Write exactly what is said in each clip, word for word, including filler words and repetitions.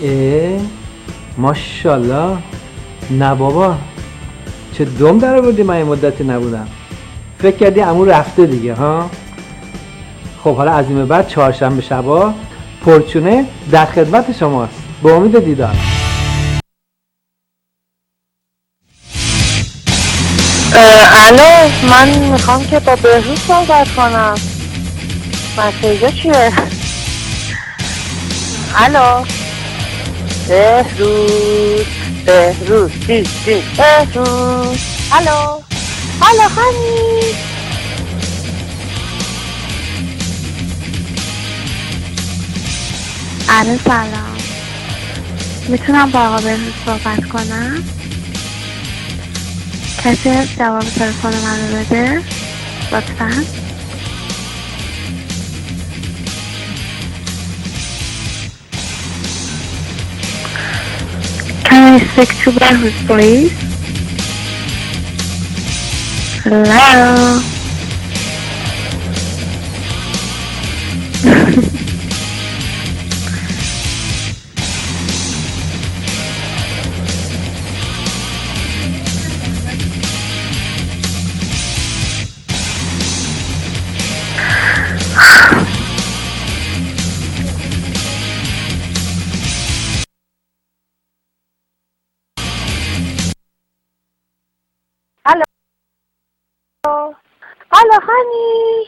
اه ماشاءالله. نه بابا چه دم در آوردی، من یه مدتی نبودم. فکر کردی عمو رفته دیگه ها؟ خب حالا از این به بعد چهارشنبه شبا پورچونه در خدمت شماست. به امید دیدار. الو، من میخوام که با بهروز صحبت کنم. مسیجا چیه؟ الو بهروز بهروز دی دی بهروز. الو الو خانی. الو سلام، میتونم با آقا بهروز صحبت کنم؟ کسی هست جواب تلفن من رو بده لطفاً؟ Can I speak to Behruz, please? Hello? الو الو خانی.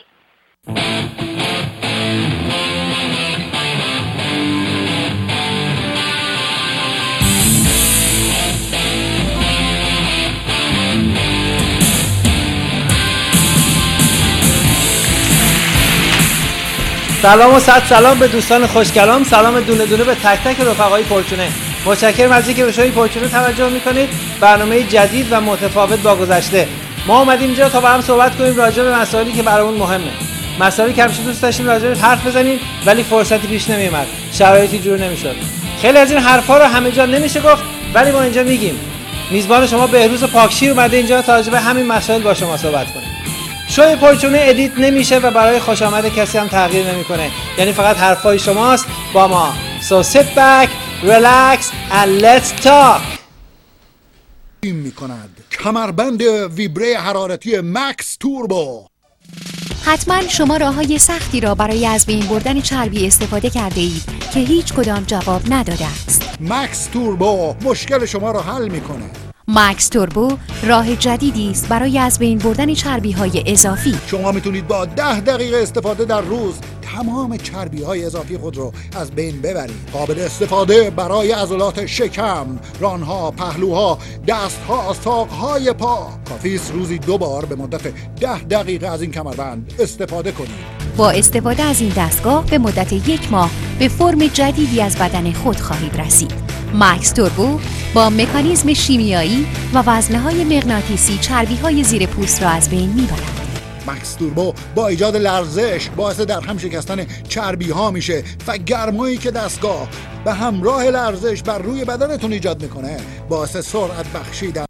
سلام و صد سلام به دوستان خوشگلام. سلام دونه دونه به تک تک رفقای پورچونه. متشکرم از اینکه به شوی پورچونه توجه میکنید. برنامه جدید و متفاوت با گذشته. ما اومدیم اینجا تا با هم صحبت کنیم راجع به مسائلی که برامون مهمه. مسائلی که همیشه دوست داشتیم راجع بهش حرف بزنیم ولی فرصتی پیش نمیومد. شرایطی جور نمیشد. خیلی از این حرفا رو همه جا نمیشه گفت ولی ما اینجا میگیم. میزبان شما بهروز پاکشیر اومده اینجا تا راجع به همین مسائل با شما صحبت کنه. شوی پورچونه ادیت نمیشه و برای خوش آمد کسی هم تغییر نمیکنه. یعنی فقط حرفای شماست با ما. So sit back, relax and let's talk. میکند کمربند ویبره حرارتی مکس توربو. حتما شما راههای سختی را برای از بین بردن چربی استفاده کرده اید که هیچ کدام جواب نداده است. مکس توربو مشکل شما را حل میکنه. مکس توربو راه جدیدی است برای از بین بردن چربی‌های اضافی. شما میتونید با ده دقیقه استفاده در روز تمام چربی‌های اضافی خود رو از بین ببرید. قابل استفاده برای عضلات شکم، رانها، پهلوها، دستها، ساق‌های پا. کافی است روزی دو بار به مدت ده دقیقه از این کمربند استفاده کنید. با استفاده از این دستگاه به مدت یک ماه به فرم جدیدی از بدن خود خواهید رسید. مکس توربو با مکانیزم شیمیایی و وزنه‌های مغناطیسی چربی‌های زیر پوست را از بین می‌برد. مکس توربو با ایجاد لرزش باعث در هم شکستن چربی ها میشه و گرمایی که دستگاه به همراه لرزش بر روی بدنتون ایجاد میکنه باعث سرعت بخشی در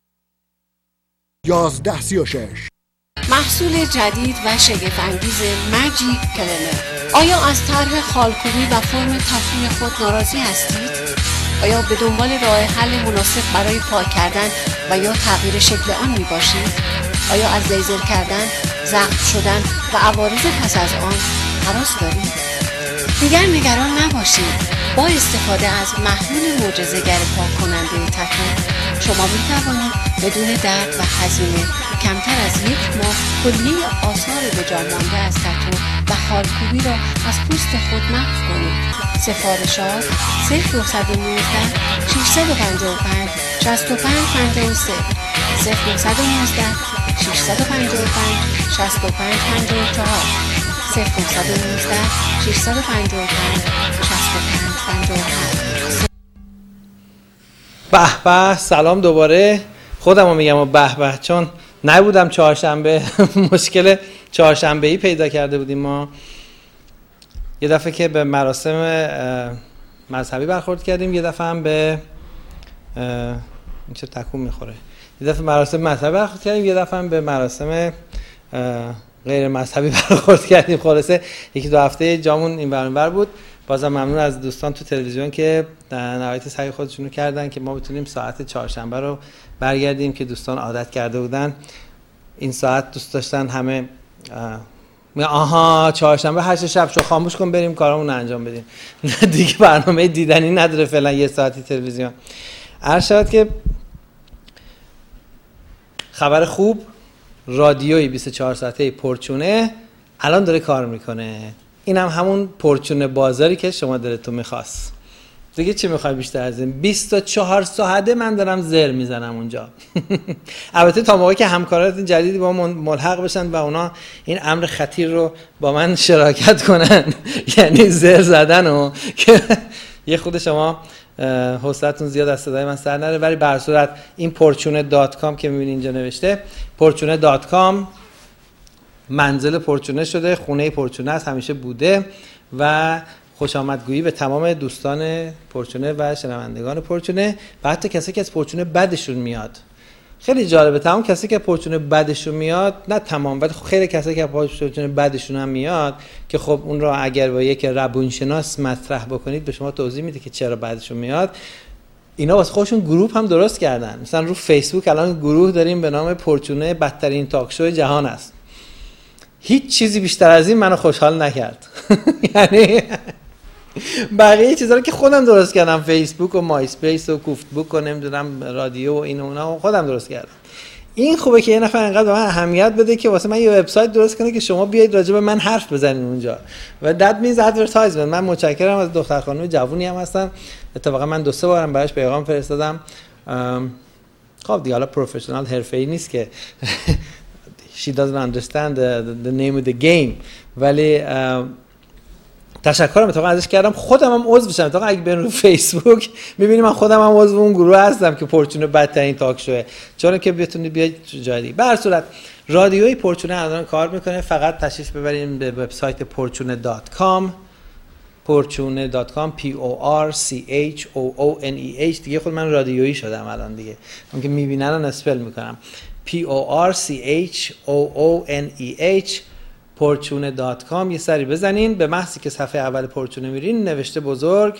یازده سی و شش. محصول جدید و شگفت‌انگیز ماجیک کلینر. آیا از طرح خالکوبی و فرم تفریح خود ناراضی هستید؟ آیا به دنبال راه حل مناسب برای پاک کردن و یا تغییر شکل آن می باشید؟ آیا از لیزر کردن، زخم شدن و عوارض پس از آن هراس دارید؟ دیگر نگران نباشید. با استفاده از محلول معجزه‌گر پاک کننده تتو شما می توانید بدون درد و هزینه کمتر از یک ماه کلیه آثار به جا مانده از تتو و خالکوبی را از پوست خود محو کنید. سفارشات صفر نه یک نه شش پنج پنج شصت و پنج پنجاه و سه صفر نه یک نه شش پنج پنج شصت و پنج پنجاه و چهار صفر نه یک نه شش پنج پنج شصت و پنج پنجاه و هفت. به به. سلام دوباره. خودمو میگم به به چون نبودم چهارشنبه. مشکل چهارشنبه‌ای پیدا کرده بودیم ما. یه دفعه که به مراسم مذهبی برخورد کردیم، یه دفعه هم به این چه تکون میخوره، یه دفعه مراسم مذهبی برخورد کردیم، یه دفعه هم به مراسم غیر مذهبی برخورد کردیم. خلاصه یکی دو هفته جامون این ور اون ور بود. بازم ممنون از دوستان تو تلویزیون که در نهایت سعی خودشونو کردن که ما بتونیم ساعت چهارشنبه رو برگردیم که دوستان عادت کرده بودن. این ساعت دوست داشتن همه آها چهارشنبه هشت شب شو خاموش کن بریم کارامون انجام بدیم. دیگه برنامه دیدنی نداره فعلا یه ساعتی تلویزیون. عرض شد که خبر خوب، رادیوی بیست و چهار ساعته پرچونه الان داره کار میکنه. این هم همون پرچونه بازاری که شما دلتون میخواست. دیگه چی میخوای بیشتر از این؟ بیست و چهار ساعته من دارم زر میزنم اونجا. البته تا موقعی که همکارات جدیدی با من ملحق بشن و اونا این امر خطیر رو با من شراکت کنن، یعنی زر زدن و که یه خود شما حوصلتون زیاد از صدای من سر نره. ولی به هر صورت این پرچونه دات کام که میبینید اینجا نوشته، پرچونه دات کام منزل پرچونه شده، خونه پرچونه است، همیشه بوده و خوش آمدگویی به تمام دوستان پرچونه و شنوندگان پرچونه و حتی کسی که از پرچونه بدشون میاد. خیلی جالبه، تمام کسی که پرچونه بدشون میاد، نه تمام ولی خیلی کسی که پرچونه بدشون هم میاد که خب اون رو اگر با یک روانشناس مطرح بکنید به شما توضیح میده که چرا بدشون میاد. اینا واسه خودشون گروه هم درست کردن. مثلا رو فیسبوک الان گروه داریم به نام پرچونه بدترین تاک شو جهان است. هیچ چیزی بیشتر از این منو خوشحال نکرد. یعنی بقیه چیزا رو که خودم درست کردم، فیسبوک و مای اسپیس و کوفت بوک و نمیدونم رادیو و این و اونا خودم درست کردم. این خوبه که یه نفر اینقدر به من اهمیت بده که واسه من یه وبسایت درست کنه که شما بیاید راجع به من حرف بزنید اونجا و that means advertisement. من متشکرم از دختر خانم جوونی هم هستن، اتفاقا من دو سه بارم براش پیغام فرستادم. خب دیگه حالا پروفشنال حرفه‌ای نیست که she doesn't understand the, the name of the game، ولی تشکرم اتفاقا ازش کردم. خودم هم عضو بشم. اتفاقا اگه بریم رو فیسبوک می‌بینیم من خودم هم عضو اون گروه هستم که پرچونه بدترین تاک شوه، چون که بتونید بیاید جای دیگه. به هر صورت رادیوی پرچونه الان کار میکنه. فقط تشریف ببرین به وبسایت پرچونه دات کام، پرچونه دات کام پی او آر سی اچ او او ان ای اچ. دیگه خود من رادیویی شدم الان دیگه، اون که می‌بینن رو اسپل میکنم پی او آر سی اچ او او ان ای اچ پرچونه دات کام. یه سری بزنین، به محضی که صفحه اول پرچونه میرین نوشته بزرگ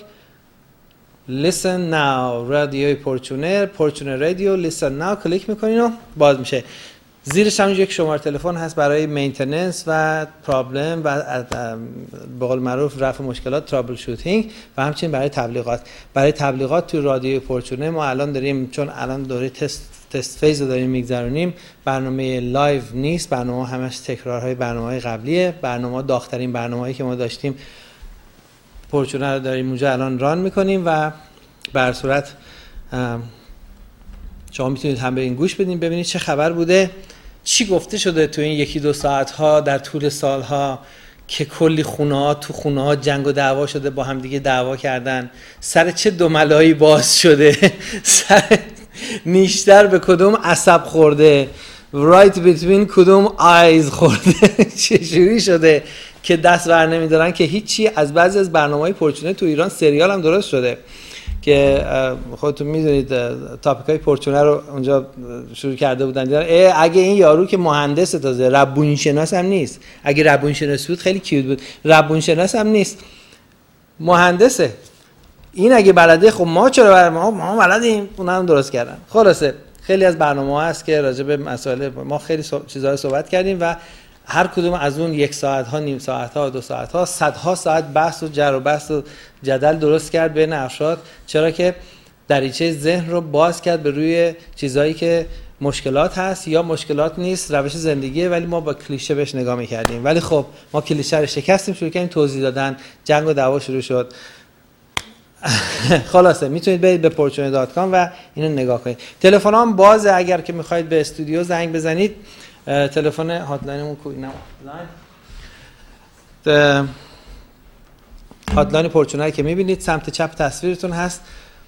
listen now رادیوی پرچونه، پرچونه رادیو listen now کلیک میکنین و باز میشه. زیرش هم یک شماره تلفن هست برای مینتیننس و پرابلم و به قول معروف رفع مشکلات، ترابل شوتینگ و همچنین برای تبلیغات. برای تبلیغات تو رادیوی پرچونه ما الان داریم، چون الان دوره تست تست فیز رو داریم میگذرونیم، برنامه لایو نیست، برنامه همش تکرارهای برنامه‌های قبلیه. برنامه داغ‌ترین برنامه‌ای که ما داشتیم پرچونه رو داریم اونجا الان ران میکنیم و به هر صورت شما میتونید هم به این گوش بدین ببینید چه خبر بوده، چی گفته شده تو این یکی دو ساعت ها در طول سالها که کلی خونه ها تو خونه ها جنگ و دعوا شده، با هم دیگه دعوا کردن، سر چه دوملایی باز شده، سر نیشتر به کدوم عصب خورده، right between کدوم eyes خورده، چجوری شده که دست بر نمیدارن که هیچی. از بعضی از برنامه‌های پرچونه تو ایران سریال هم درست شده که خودتون میدونید تاپیکای پرچونه رو اونجا شروع کرده بودن دیدن اگه این یارو که مهندس تازه ربون شناس هم نیست، اگه ربون شناس بود خیلی کیوت بود، ربون شناس هم نیست، مهندسه، این اگه بلده خب ما چرا بر ما ما بلدیم، اونها هم درست کردن. خلاصه خیلی از برنامه‌ها هست که راجع به مسائل ما خیلی چیزا رو صحبت کردیم و هر کدوم از اون یک ساعت ها، نیم ساعت ها، دو ساعت ها، صدها ساعت بحث و جر و بحث و جدل درست کرد بین افراد، چرا که دریچه ذهن رو باز کرد به روی چیزایی که مشکلات هست یا مشکلات نیست، روش زندگیه ولی ما با کلیشه بهش نگاه می‌کردیم. ولی خب ما کلیشه رو شکستیم، شروع کردیم توضیح دادن، جنگ و دعوا شروع شد. خلاصه میتونید برید به پرچونه دات کام و اینو نگاه کنید. تلفنام بازه، اگر که می‌خواید به استودیو زنگ بزنید تلفن هاتلاینمون کو اینا هاتلاین پرچونه که میبینید سمت چپ تصویرتون هست،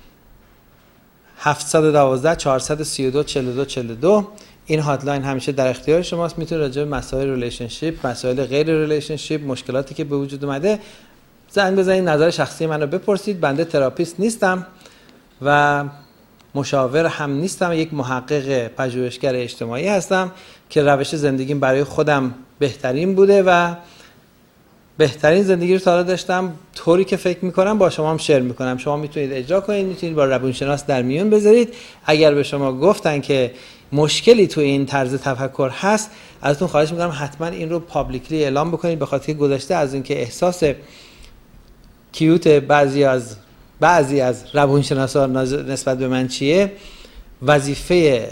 هفت یک دو چهار سه دو چهار دو چهار دو. این هاتلاین همیشه در اختیار شماست، میتونید راجع به مسائل ریلیشنشیپ، مسائل غیر ریلیشنشیپ، مشکلاتی که به وجود اومده زنگ بزنید، نظر شخصی منو بپرسید. بنده تراپیست نیستم و مشاور هم نیستم، یک محقق پژوهشگر اجتماعی هستم که روش زندگیم برای خودم بهترین بوده و بهترین زندگی رو تا حالا داشتم، طوری که فکر میکنم با شما هم شیر میکنم. شما میتونید اجرا کنید، میتونید با روانشناس در میون بذارید. اگر به شما گفتن که مشکلی تو این طرز تفکر هست، ازتون خواهش میکنم حتما این رو پابلیکلی اعلام بکنید، به خاطر گذشته از اینکه احساس کیوت بعضی از بعضی از روانشناسا نسبت به من چیه، وظیفه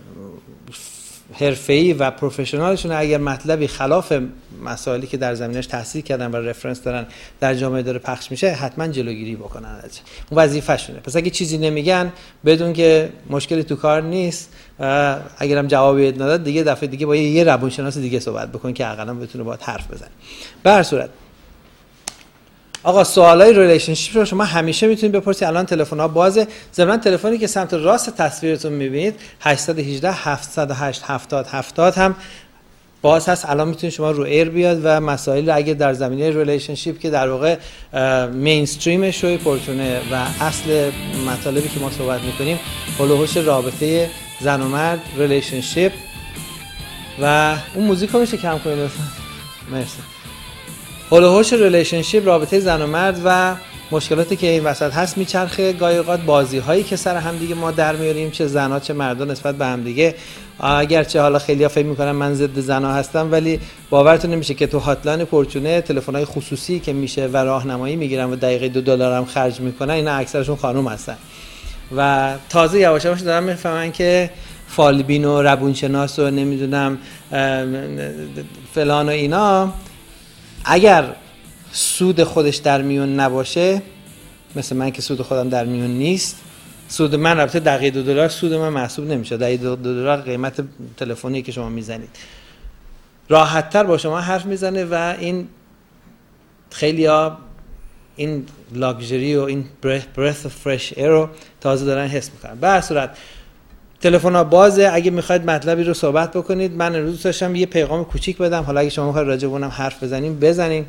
حرفه‌ای و پروفشنالشون اگر مطلبی خلاف مسائلی که در زمینش تحصیل کردن و رفرنس دارن در جامعه داره پخش میشه، حتما جلوگیری بکنن ازش. اون وظیفه‌شونه. پس اگه چیزی نمیگن بدون که مشکلی تو کار نیست، اگرم جوابی نداد دیگه دفعه دیگه با یه روانشناس دیگه صحبت بکن که حداقل بتونه باهات حرف بزنه. به هر صورت آقا سوالای ریلیشنشیپ رو شما همیشه میتونید بپرسید. الان تلفن‌ها بازه. ضمن تلفنی که سمت راست تصویرتون میبینید هشت یک هشت هفت صفر هشت هفتاد هفتاد هم باز هست. الان میتونید شما رو ایر بیاد و مسائل اگه در زمینه ریلیشنشیپ که در واقع مینستریم شوی پورتونه و اصل مطالبی که ما صحبت میکنیم هول و هوش رابطه زن و مرد، ریلیشنشیپ و اون موزیک رو میشه کم کنید لطفا؟ مرسی. هول و هوش ریلیشنشیپ، رابطه زن و مرد و مشکلاتی که این وسط هست میچرخه. گاهی اوقات بازی هایی که سر هم دیگه ما در میاریم، چه زنا چه مردا نسبت به هم دیگه. اگرچه حالا خیلی‌ها فکر میکنن من ضد زنا هستم، ولی باورتون نمیشه که تو هاتلاین پورچونه تلفن‌های خصوصی که میشه و راهنمایی میگیرن و دقیقه دو دلار هم خرج میکنن، اینا اکثرشون خانم هستن و تازه یواش یواش دارن میفهمن که فالبین و روانشناس و نمیدونم فلان و اینا اگر سود خودش در میون نباشه، مثل من که سود خودم در میون نیست، سود من البته دقیقه دو دلار سود من محسوب نمیشه، دقیقه دو دلار قیمت تلفنی که شما میزنید، راحت تر با شما حرف میزنه و این خیلی ها این لاکچری و این breath of fresh air رو تازه دارن حس میکنن. به هر صورت تلفن ها بازه. اگه میخواید مطلبی رو صحبت بکنید، من امروز داشتم یه پیغام کوچیک بدم، حالا اگه شما میخواید راجع به اونم حرف بزنیم بزنیم.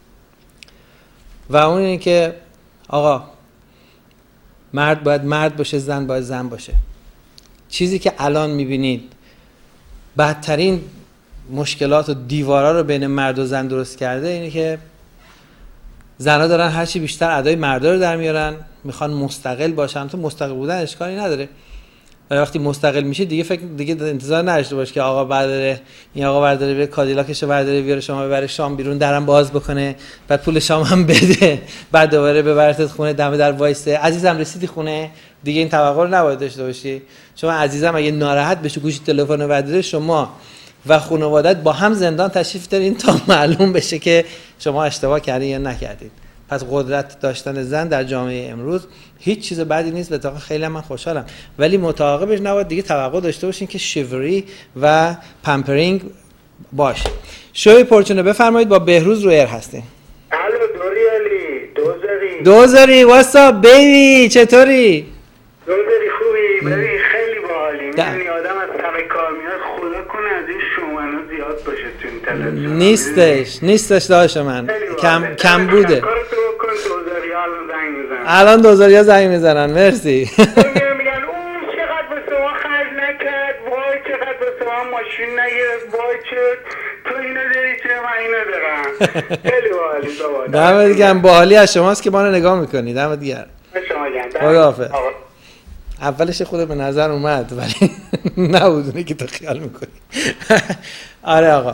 و اون اینه که آقا مرد باید مرد باشه، زن باید زن باشه. چیزی که الان میبینید بدترین مشکلات و دیوارا رو بین مرد و زن درست کرده اینه که زنها دارن هرچی بیشتر ادای مردا رو در میارن، میخوان مستقل باشن. تو مستقل بودن اشکالی نداره، ولی وقتی مستقل میشه دیگه فکر دیگه انتظار نداشته باش که آقا برداره این آقا برداره به کادیلاکش برداره بیاره شما ببره شام بیرون، درم باز بکنه، بعد پول شام هم بده، بعد دوباره ببرتت خونه دم در وایسته. عزیزم رسیدی خونه؟ دیگه این توقع رو نباید داشته باشی. شما عزیزم اگه ناراحت بشه گوشی تلفن رو برداره، شما و خانواده‌ات با هم زندان تشریف دارین تا معلوم بشه که شما اشتباه کردین یا نکردید. پس قدرت داشتن زن در جامعه امروز هیچ چیز بدی نیست، به طور خیلی من خوشحالم، ولی متعاقبش نباید دیگه توقع داشته باشین که شیوری و پمپرینگ باشه. شوی پورچونه بفرمایید، با بهروز رو ایر هستین. الو دوری علی دوزاری دوزاری واسا بیبی چطوری؟ دوزاری خوبی؟ ببین خیلی باحالی. میدونی آدم از همه کار میاد، خدا کنه از این شومنو زیاد باشه تو این تلویزیون. نیستش نیستش داشت من کم کم بوده. دوزاری الان زنگ میزنن. الان دوزاری ها زنگ میزنن. مرسی. میگن اون چقدر به شما خرج نکرد، وای چقدر به شما ماشین نگرفت، وای چه تو اینو داری چه من اینو دارم. خیلی باحالی بابا. دمت گرم. باحالی از شماست که ما رو نگاه میکنی. دمت گرم. شما گرم. خداحافظ. اولش خود به نظر اومد ولی نبودونه که تو خیال میکنی. آره آقا.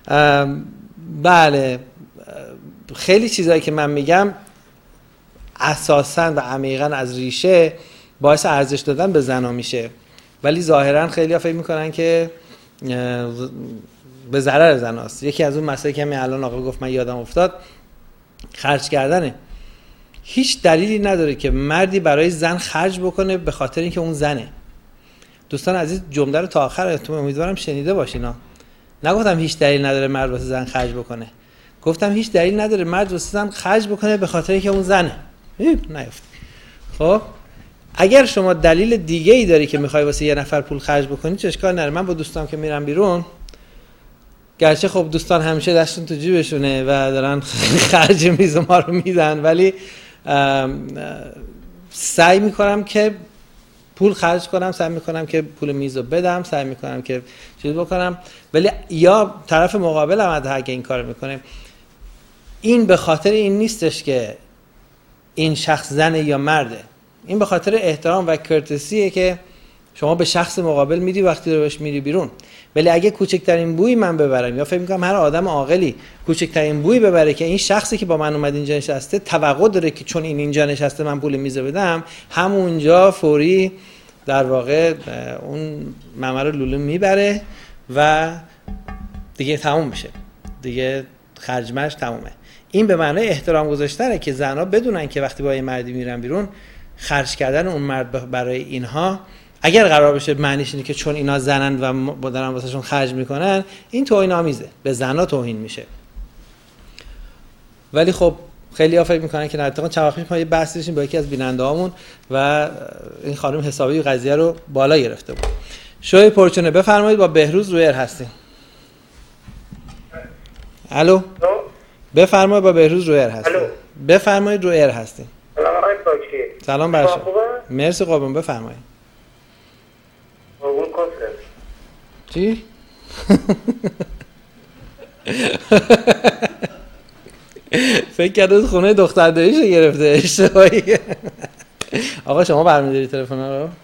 بله خیلی چیزایی که من میگم اساساً و عمیقاً از ریشه باعث ارزش دادن به زنا میشه، ولی ظاهراً خیلی‌ها فکر میکنن که به ضرر زناست. یکی از اون مسائلی که همین الان آقا گفت من یادم افتاد، خرج کردنه. هیچ دلیلی نداره که مردی برای زن خرج بکنه به خاطر اینکه اون زنه. دوستان عزیز جمله رو تا آخر تو امیدوارم شنیده باشین ها. نگفتم هیچ دلیل نداره مرد واسه زن خرج بکنه، گفتم هیچ دلیل نداره مرد واسه زن خرج بکنه به خاطر اینکه اون زنه. نیفت. خب اگر شما دلیل دیگه ای داری که میخوای واسه یه نفر پول خرج بکنی چه اشکال نداره. من با دوستام که میرم بیرون، گرچه خب دوستان همیشه دستشون تو جیبشونه و دارن خرج میز ما رو میدن، ولی سعی میکنم که پول خرج کنم، سعی میکنم که پول میز رو بدم، سعی میکنم که چیز بکنم، ولی یا طرف مقابل هم حتی اگه این کار میکنه این به خاطر این نیستش که این شخص زنه یا مرده، این به خاطر احترام و کرتسیه که شما به شخص مقابل میدی وقتی رو بهش میری بیرون. ولی اگه کوچکترین بوی من ببرم، یا فکر میکنم هر آدم عاقلی کوچکترین بوی ببره که این شخصی که با من اومد اینجا نشسته توقع داره که چون این اینجا نشسته من پول میز بدم، همونجا فوری در واقع اون ممر لوله میبره و دیگه تموم میشه، دیگه خرجمش تمومه. این به معنای احترام گذاشتنه که زنها بدونن که وقتی با یه مردی میرن بیرون، خرج کردن اون مرد برای اینها اگر قرار بشه معنیش اینه که چون اینا زنن و دارن واسهشون خرج میکنن، این توهین آمیزه، به زنها توهین میشه. ولی خب خیلی ها فکر میکنن که نه. اتفاقا چند وقت پیش ما یه بحث داشتیم با یکی از بیننده‌هامون و این خانم حسابی قضیه رو بالا گرفته بود. شوی پرچونه بفرمایید، با بهروز روی ایر هستیم. الو بفرمایید، با بهروز روی ایر هستیم. بفرمایید، روی ایر هستیم. سلام آقای پاکی. سلام بر شما. مرسی قربان، بفرمایید. قربون کسر. چی؟ فکر کرده خونه دختر داییشو گرفته اشتباهی. آقا شما برمی‌داری تلفن رو؟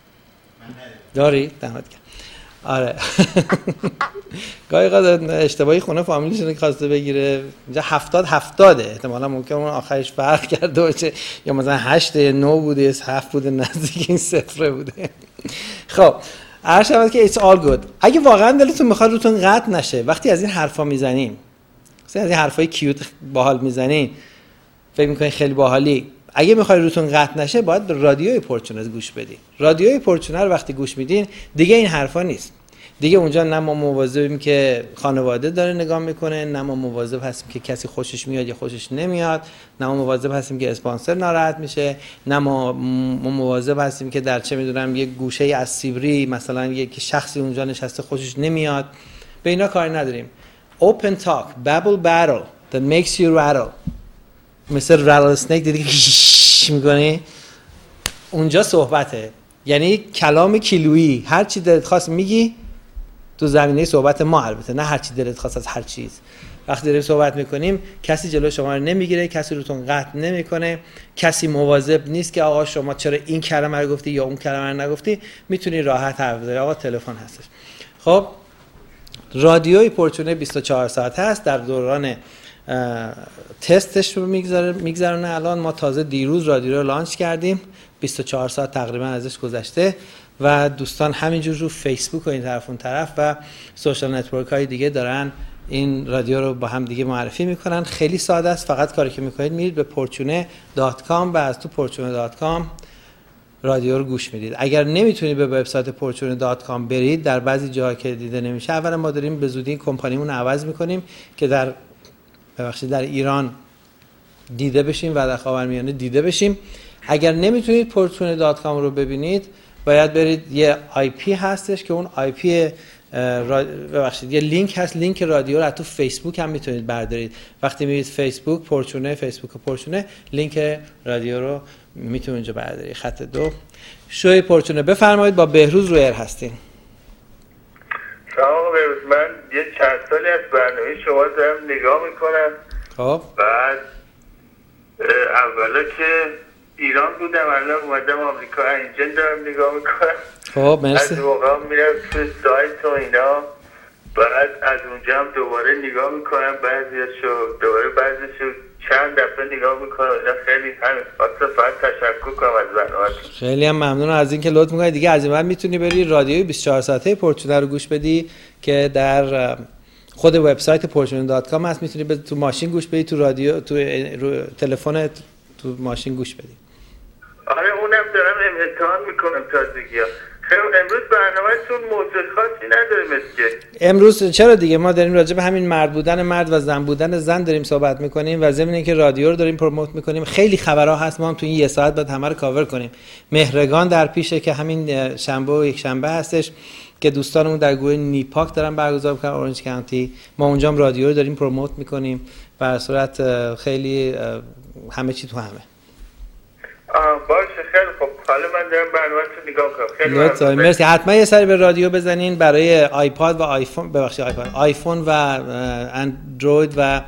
داری؟ دمت گرم. آره. گاهی قد اشتباهی خونه فامیلیشون خواسته بگیره، اینجا هفتاد هفتاده، احتمالا ممکنه اون آخرش فرق کرده باشه، یا مثلا هشت نو بوده، هفت بوده، نزدیک این صفر بوده. خب هر شود که it's all good. اگه واقعا دلتون میخواد روتون قطع نشه وقتی از این حرفا میزنین، مثلا از این حرفای کیوت باحال میزنین، فکر میکنین خیلی باحالی، اگه میخوای روتون قطع نشه باید به رادیوی پرچونه گوش بدین. رادیوی پرچونه رو وقتی گوش میدین دیگه این حرفا نیست. دیگه اونجا نه ما مواظبیم که خانواده داره نگاه میکنه، نه ما مواظب هستیم که کسی خوشش میاد یا خوشش نمیاد، نه ما مواظب هستیم که اسپانسر ناراحت میشه، نه ما مواظب هستیم که در چه میدونم یه گوشه از سیبری مثلا یک شخصی اونجا نشسته خوشش نمیاد. به اینا کاری نداریم. Open talk, babble battle that makes you rattle. مثل راتل اسنیک دیدی که میکنی، اونجا صحبته. یعنی کلام کیلویی، هر چی دلت خواست میگی تو زمینه صحبت ما، البته نه هر چی دلت خواست از هر چیز. وقتی داریم صحبت میکنیم کسی جلو شما رو نمیگیره، کسی روتون قطع نمیکنه، کسی مواظب نیست که آقا شما چرا این کلمه رو گفتی یا اون کلمه رو نگفتی، میتونی راحت حرف بزنی. آقا تلفن هستش. خب رادیوی پرچونه بیست و چهار ساعت هست، در دوران تستش رو میگذاره میگذرونه. الان ما تازه دیروز رادیو رو لانچ کردیم، بیست و چهار ساعت تقریبا ازش گذشته و دوستان همینجور رو فیسبوک و این طرف اون طرف و سوشال نتورک های دیگه دارن این رادیو رو با هم دیگه معرفی میکنن. خیلی ساده است، فقط کاری که میکنید میرید به پورچونه دات کام و از تو پورچونه دات کام رادیو رو گوش میدید. اگر نمیتونید به وبسایت پورچونه دات کام برید، در بعضی جاها که دیده نمیشه، اولا ما داریم به زودی کمپانیمون رو عوض میکنیم که در ببخشید در ایران دیده بشیم و در خاورمیانه دیده بشیم. اگر نمیتونید پورچونه دات کام رو ببینید، باید برید، یه آی پی هستش که اون آی پی ببخشید یه لینک هست، لینک رادیو رو از تو فیسبوک هم میتونید بردارید. وقتی میرید فیسبوک پورچونه، فیسبوک پورچونه، لینک رادیو رو میتونید اونجا بردارید. خط دو شوی پورچونه بفرمایید، با بهروز روی ایر هستین. سلام بهروز، من یه چند سالی از برنامه شما دارم نگاه میکنم. خب بعد اولا که ایران بودم، الان اومدم آمریکا، اینجا دارم نگاه میکنم. خب مرسی. از موقع میرم تو سایت و اینا، بعد از اونجا هم دوباره نگاه میکنم، بعضیشو دوباره بعضیشو چند دفعه نگاه میکنم. اینا خیلی همین اصلا فقط تشکر کنم از برنامه‌تون. خیلی هم ممنونم از اینکه لطف میکنید. دیگه از این بعد میتونی بری رادیوی بیست و چهار ساعته پورچونه رو گوش بدی که در خود وبسایت پورچونه دات کام هست. میتونی تو ماشین گوش بدی، تو رادیو، تو تلفن، تو ماشین گوش بدی. آره اونم دارم امتحان میکنم تازگی‌ها. خیلی امروز برنامه‌تون موضوع خاصی نداره مثل امروز. چرا دیگه، ما داریم راجع به همین مرد بودن مرد و زن بودن زن داریم صحبت میکنیم و ضمن اینکه رادیو رو داریم پروموت میکنیم. خیلی خبرها هست، ما هم تو این یه ساعت بعد همه رو کاور کنیم. مهرگان در پیشه که همین شنبه و یک شنبه هستش که دوستانمون در گروه نیپاک دارن برگزار میکنن، اورنج کانتی. ما اونجا هم رادیو رو داریم پروموت میکنیم. به صورت خیلی همه چی تو همه. آه باشه خیلی خوب. حالا من دارم برنامه‌تون نگاه کنم. خیلی مرسی. حتما یه سری به رادیو بزنین برای آیپاد و آیفون، ببخشید آیپاد، آیفون و اندروید و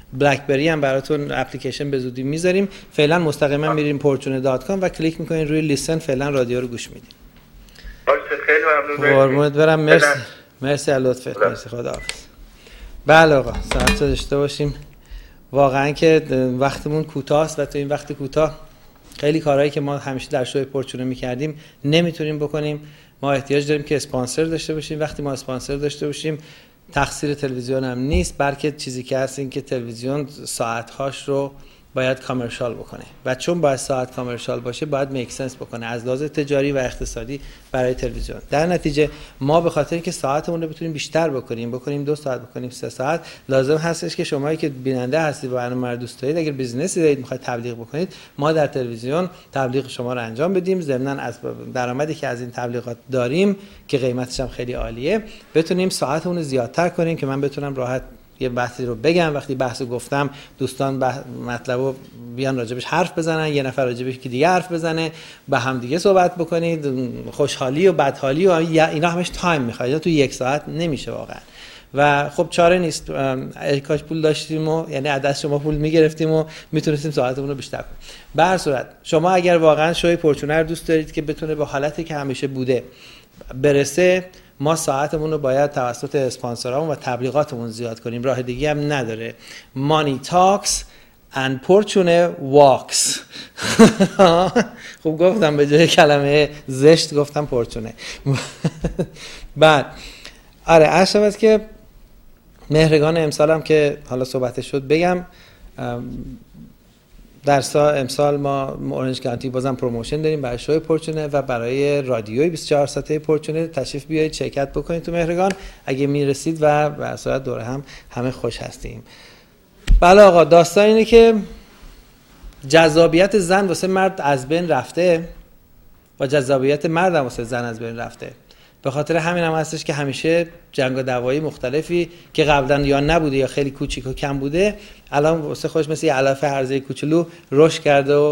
بلکبری هم براتون اپلیکیشن به زودی میذاریم. فعلا مستقیما میریم پورچونه دات کام و کلیک میکنین روی لیسن، فعلا رادیو رو گوش میدین. باشه خیلی ممنون. قربونت برم. مرسی مرسی از لطفت. مرسی، خداحافظ. بله آقا، ساعت داشته باشیم. واقعا که وقتمون کوتاست و تو این وقت کوتاه خیلی کارهایی که ما همیشه در شوی پورچونه میکردیم نمیتونیم بکنیم. ما احتیاج داریم که اسپانسر داشته باشیم. وقتی ما اسپانسر داشته باشیم تقصیر تلویزیون هم نیست، بلکه چیزی که هست این که تلویزیون ساعت‌هاش رو باید کامرشال بکنه و چون باید ساعت کامرشال باشه باید میک سنس بکنه از لحاظ تجاری و اقتصادی برای تلویزیون. در نتیجه ما به خاطر اینکه ساعتمون رو بتونیم بیشتر بکنیم بکنیم دو ساعت بکنیم سه ساعت، لازم هستش که شمایی که بیننده هستید و برنامه رو دوست دارید، اگر بیزنسی دارید میخواید تبلیغ بکنید، ما در تلویزیون تبلیغ شما رو انجام بدیم، ضمناً از درآمدی که از این تبلیغات داریم که قیمتش هم خیلی عالیه بتونیم ساعتمون رو زیادتر کنیم که من بتونم راحت یه بحثی رو بگم. وقتی بحثو گفتم دوستان بح... مطلبو بیان راجبش حرف بزنن، یه نفر راجبش که دیگه حرف بزنه، با هم دیگه صحبت بکنید، خوشحالی و بدحالی و اینا همش تایم میخواد، تو یک ساعت نمیشه واقعا. و خب چاره نیست، ای کاش پول داشتیم و یعنی از شما پول میگرفتیم و میتونستیم ساعتمون رو بیشتر کنیم. به هر صورت شما اگر واقعا شوی پورچونه رو دوست دارید که بتونه به حالتی که همیشه بوده برسه، ما ساعتمون رو باید توسط اسپانسرامون و تبلیغاتمون زیاد کنیم. راه دیگه هم نداره. Money talks and Portune walks. خوب گفتم، به جای کلمه زشت گفتم پورچونه. بعد آره عرض شود که مهرگان امسال هم که حالا صحبتش شد بگم، در سال امسال ما اورنج کانتی بازم پروموشن داریم برای شوی پورچونه و برای رادیوی بیست و چهار ساعته پورچونه. تشریف بیایید شرکت بکنید تو مهرگان اگه میرسید و به صورت دوره هم همه خوش هستیم. بله آقا، داستان اینه که جذابیت زن واسه مرد از بین رفته و جذابیت مرد هم واسه زن از بین رفته. به خاطر همین هم هستش که همیشه جنگ و دعوایی مختلفی که قبلا یا نبوده یا خیلی کوچیک و کم بوده، الان واسه خوش مثل علف هرزه کوچولو رشد کرده و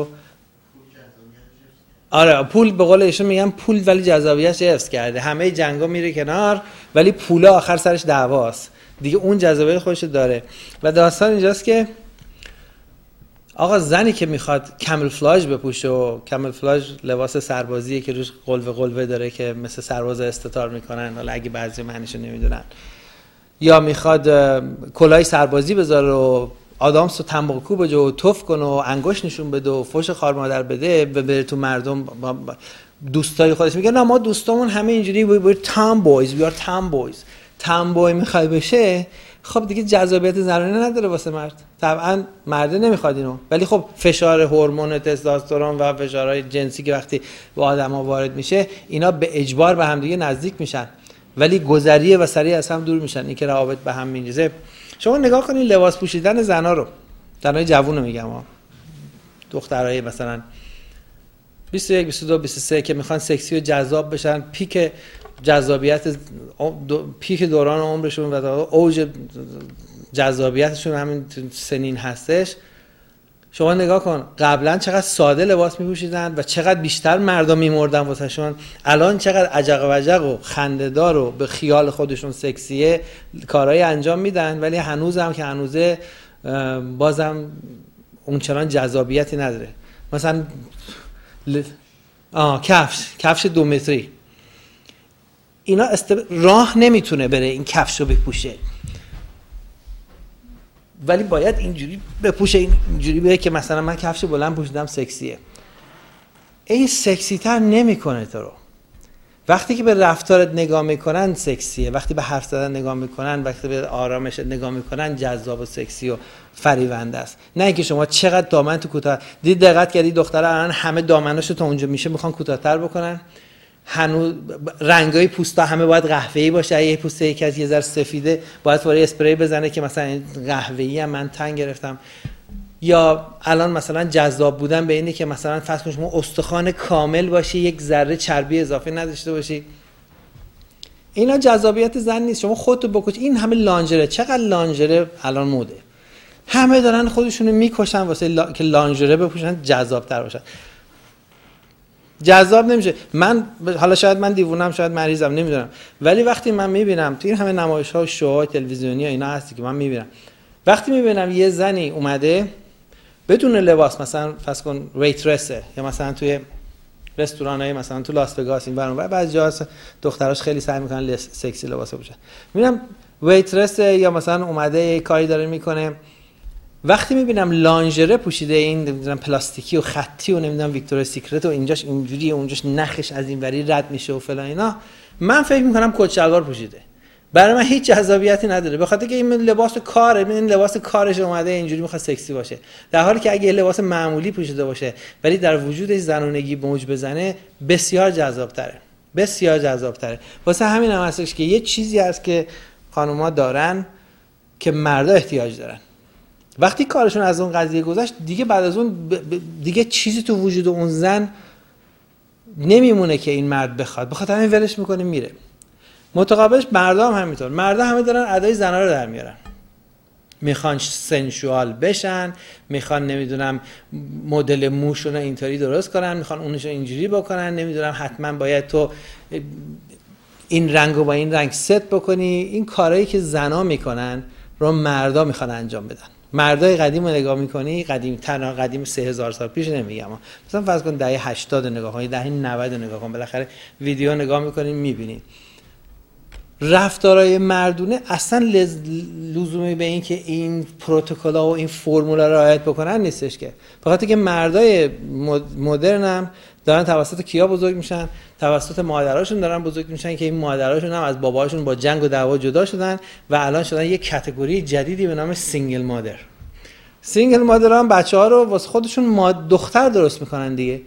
آره پول به قول ایشون میگن پول ولی جذابیتش حفظ کرده. همه جنگا میره کنار ولی پولا آخر سرش دعواست دیگه، اون جذابیت خودش داره. و داستان اینجاست که آقا زنی که میخواد کاموفلاژ بپوشه و کاموفلاژ لباس سربازیه که روش قلوه قلوه داره که مثل سرباز استتار میکنن، حالا اگه بعضی معنیشو نمیدونن، یا میخواد کلاه سربازی بذاره و آدامس و تنباکو بجه و توف کنه و انگشت نشون بده و فوش خار مادر بده و بره تو مردم دوستای خودش میگه نه ما دوستامون همه اینجوری وی تام بویز وی آر تام بویز. تام بوی میخواد بشه، خب دیگه جذابیت زنانه نداره واسه مرد. طبعا مرد نمیخواد اینو، ولی خب فشار هورمون تستوسترون و فشارهای جنسی که وقتی به آدم‌ها وارد میشه اینا به اجبار به هم دیگه نزدیک میشن ولی گذریه و سریع از هم دور میشن. این که روابط به هم میریزه. شما نگاه کنید لباس پوشیدن زنا رو، زنای جوونو میگم ها، دخترای مثلا بیست و یک بیست و دو بیست و سه که میخوان سکسی و جذاب بشن، پیک جذابیت پیک دوران عمرشون و اوج جذابیتشون همین سنین هستش. شما نگاه کن قبلا چقدر ساده لباس میپوشیدن و چقدر بیشتر مردم میمردن واسهشون، الان چقدر عجق و وجق و خنده‌دار و به خیال خودشون سکسیه کارهای انجام میدن، ولی هنوزم که هنوزه بازم اونچنان جذابیتی نداره. مثلا ل... آه کفش کفش دو متری اینا است... راه نمیتونه بره این کفشو بپوشه، ولی باید اینجوری بپوشه، اینجوری بره که مثلا من کفش بلند پوشیدم سکسیه. این سکسی تر نمیکنه تو رو. وقتی که به رفتارت نگاه میکنن سکسیه، وقتی به حرف زدن نگاه میکنن، وقتی به آرامش نگاه میکنن جذاب و سکسی و فریبنده است. نه اینکه شما چقدر دامن تو کوتاه دید دقت کردی دخترها الان همه دامناشو تا اونجا میشه میخوان کوتاه‌تر بکنن. هنوز رنگای پوستا همه باید قهوه‌ای باشه، یه پوست یکی از یه ذره سفیده باید وارد اسپری بزنه که مثلا قهوه‌ای هم من تنگ گرفتم. یا الان مثلا جذاب بودن به اینه که مثلا فرض کن شما استخوان کامل باشی، یک ذره چربی اضافه نداشته باشی. اینا جذابیت زن نیست. شما خودتو بکش. این همه لانجره، چقدر لانجره الان موده، همه دارن خودشونو میکشن واسه لا... که لانجره بپوشن جذاب‌تر باشن. جذاب نمیشه. من حالا شاید من دیوونم، شاید مریضم، نمیدونم، ولی وقتی من میبینم تو این همه نمایش‌ها و شوهای تلویزیونی و اینا هستی که من میبینم وقتی میبینم یه زنی اومده بدون لباس، مثلا فرض کن ویترسه یا مثلا توی رستورانای مثلا تو لاس وگاس این برون بعضی جاها دختراش خیلی سعی میکنن سکسی لباس بپوشن، میبینم ویترس یا مثلا اومده یه کاری داره میکنه، وقتی میبینم لانژره پوشیده، این نمیدونم پلاستیکی و خطی و نمیدونم ویکتوریا سیکرت و اینجاش اینجوریه اونجاش نخش از این وری رد میشه و فلان اینا، من فکر میکنم کت شلوار پوشیده. برای من هیچ جذابیتی نداره، به خاطر که این لباس کاره، این لباس کارش اومده اینجوری میخواد سکسی باشه، در حالی که اگه لباس معمولی پوشیده باشه ولی در وجودش زنونگی موج بزنه بسیار جذاب‌تره، بسیار جذاب‌تره. واسه همین هم هستش که یه چیزی هست که خانوما دارن که مردا احتیاج دارن. وقتی کارشون از اون قضیه گذشت دیگه بعد از اون دیگه چیزی تو وجود اون زن نمیمونه که این مرد بخواد، بخاطر همین ولش میکنه میره. متقابلش مردا هم همینطور، مردا همه دارن ادای زنا رو در میارن، میخوان سنشوال بشن، میخوان نمیدونم مدل موشون رو اینطوری درست کنن، میخوان اونشو اینجوری بکنن، نمیدونم حتما باید تو این رنگو با این رنگ ست بکنی. این کارهایی که زنا میکنن رو مردا میخوان انجام بدن. مردای قدیم رو نگاه میکنی، قدیم تنها قدیم سه هزار سال پیش نمیگم، مثلا فرض کن دهه هشتاد نگاه کن، دهه نود نگاه کن، بالاخره ویدیو نگاه میکنین میبینین رفتارهای مردونه اصلا لزومی به این که این پروتکل‌ها و این فرمولا رو رعایت بکنن نیستش، که بخاطر که مردای مدرن هم دارن توسط کیا بزرگ میشن؟ توسط مادراشون دارن بزرگ میشن که این مادراشون هم از باباشون با جنگ و دعوا جدا شدن و الان شدن یک کاتگوری جدیدی به نام سینگل مادر. سینگل مادر هم بچه‌ها رو واسه خودشون دختر درست میکنن دیگه.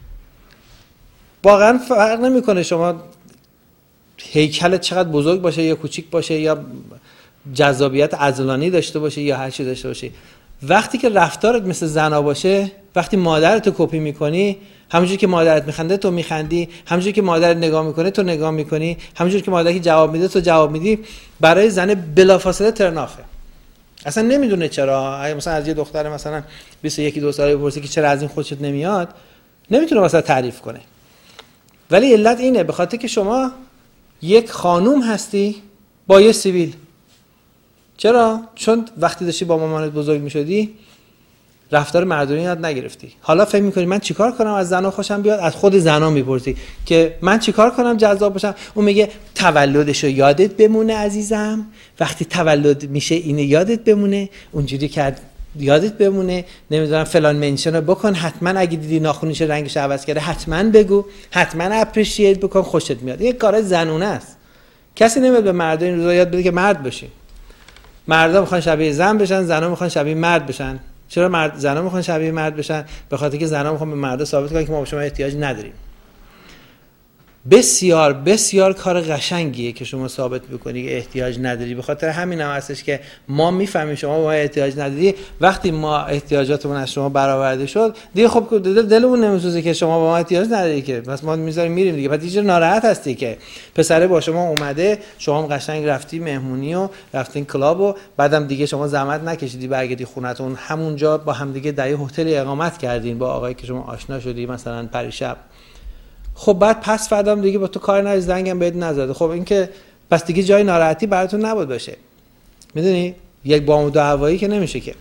واقعا فرق نمیکنه شما هیکلت چقدر بزرگ باشه یا کوچیک باشه یا جذابیت عضلانی داشته باشه یا هر چی داشته باشه، وقتی که رفتارت مثل زنا باشه، وقتی مادرت رو کپی میکنی، همونجوری که مادرت میخنده تو میخندی، همونجوری که مادرت نگاه میکنه تو نگاه میکنی، همونجوری که مادرت جواب میده تو جواب میدی، برای زن بلافاصله ترنافه. اصلا نمیدونه چرا. اگه مثلا از یه دختر مثلا بیست و یک دو ساله بپرسی که چرا از این خوشت نمیاد، نمیتونه واسه تعریف کنه. ولی علت اینه، به خاطر که شما یک خانوم هستی با یه سیبیل. چرا؟ چون وقتی داشتی با مامانت بزرگ میشدی رفتار مردونه یاد نگرفتی. حالا فکر میکنی من چیکار کنم از زنا خوشم بیاد؟ از خود زنا میپرسی که من چیکار کنم جذاب باشم؟ اون میگه تولدشو یادت بمونه عزیزم، وقتی تولد میشه اینو یادت بمونه، اونجوری که یادت بمونه، نمیدونم فلان منشن رو بکن، حتما اگه دیدی ناخونش رنگش عوض کرده حتما بگو، حتما اپریشییت بکن، خوشت میاد. این کار زنونه است. کسی نمیاد به مردا این روزا یاد بده که مرد بشی. مردا میخوان شبیه زن بشن، زنا میخوان شبیه مرد بشن. چرا مرد زنا میخوان شبیه مرد بشن؟ به خاطر که زنا میخوان به مردا ثابت کنن که ما به شما احتیاج نداریم. بسیار بسیار کار قشنگیه که شما ثابت بکنی که احتیاج نداری. به خاطر همین هم هستش که ما میفهمیم شما با احتیاج نداری. وقتی ما احتیاجاتمون از شما برآورده شد دیگه خب دلمون نمیسوزه که شما با ما احتیاج نداری، که پس ما میذاریم میریم دیگه. بعد دیگه ناراحت هستی که پسره با شما اومده، شما هم قشنگ رفتی مهمونی و رفتین کلاب و بعدم دیگه شما زحمت نکشیدی برگردی خونتون، همونجا با هم دیگه در یه هتل اقامت کردین با آقایی که شما آشنا شدی مثلا پریشب. خب بعد پس فردام دیگه با تو کار نداری، زنگم بهت نزده. خب این که پس دیگه جای ناراحتی براتون نبود باشه. میدونی یک بام و دعوایی که نمیشه که.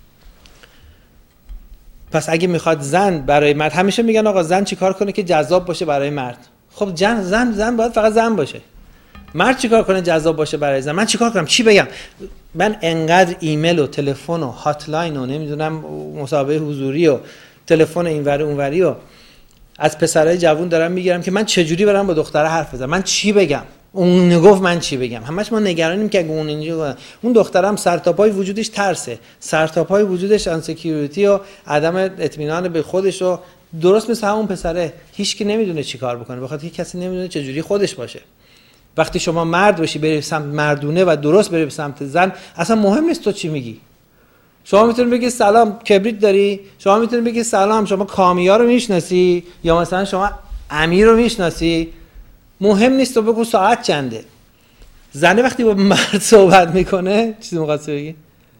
پس اگه میخواد زن برای مرد، همیشه میگن آقا زن چیکار کنه که جذاب باشه برای مرد. خب زن زن زن باید فقط زن باشه. مرد چیکار کنه جذاب باشه برای زن؟ من چیکار کنم؟ چی بگم؟ من انقدر ایمیل و تلفن و هاتلاین و نمیدونم مصاحبه حضوری و تلفن اینوری اونوری و از پسرای جوون دارم میگیرم که من چجوری برام با دختره حرف بزنم، من چی بگم، اون نگفت من چی بگم. همش ما نگرانیم که اون اینجا اون دخترم سر تا پای وجودش ترسه، سر تا پای وجودش انسکیوریتی و عدم اطمینان به خودش و درست مثل همون پسره هیچ کی نمیدونه چیکار بکنه، بخاطر اینکه کسی نمیدونه چجوری خودش باشه. وقتی شما مرد باشی بری سمت مردونه و درست بری سمت زن، اصلا مهم نیست تو چی میگی. شما میتونید بگید سلام کبریت داری، شما میتونید بگید سلام شما کامیا رو میشناسی، یا مثلا شما امیر رو میشناسی، مهم نیست تو بگو ساعت چنده. زنه وقتی با مرد صحبت میکنه چیزی می‌خواستی بگی؟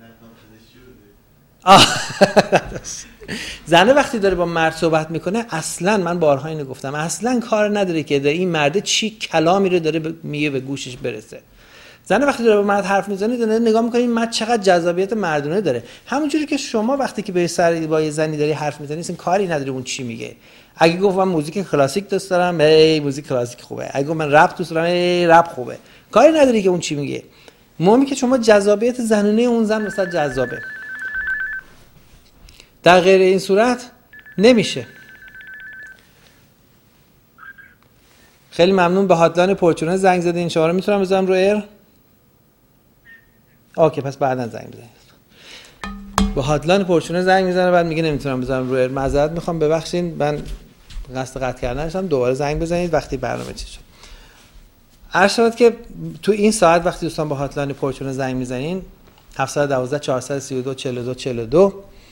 زنه وقتی داره با مرد صحبت میکنه اصلا، من بارها اینو گفتم، اصلا کار نداره که این مرد چی کلامی رو داره میگه به گوشش برسه. زن وقتی داره با مرد حرف میزنه داره نگاه میکنه این مرد چقدر جذابیت مردونه داره. همونجوری که شما وقتی که به سر با یه زنی داری حرف میزنی اصلا کاری نداری اون چی میگه. اگه گفت من موزیک کلاسیک دوست دارم، ای موزیک کلاسیک خوبه. اگه من رپ دوست دارم، ای رپ خوبه. کاری نداری که اون چی میگه. مهمه که شما جذابیت زنونه اون زن مثلا جذابه. در غیر این صورت نمیشه. خیلی ممنون. به هاتلاین پورچونه زنگ زدین. شما رو میتونم بذارم رو ایر؟ اوکی، پس بعداً زنگ بزنید. به هاتلاین پورچونه زنگ میزنه بعد میگه نمیتونم بذارم رو ایر. معذرت میخوام، ببخشید من قصد قطع کردن داشتم. دوباره زنگ بزنید وقتی برنامه چی شد. عرض شد که تو این ساعت وقتی دوستان با هاتلاین پورچونه زنگ میزنین هفت یک دو چهار سه دو چهار دو چهار دو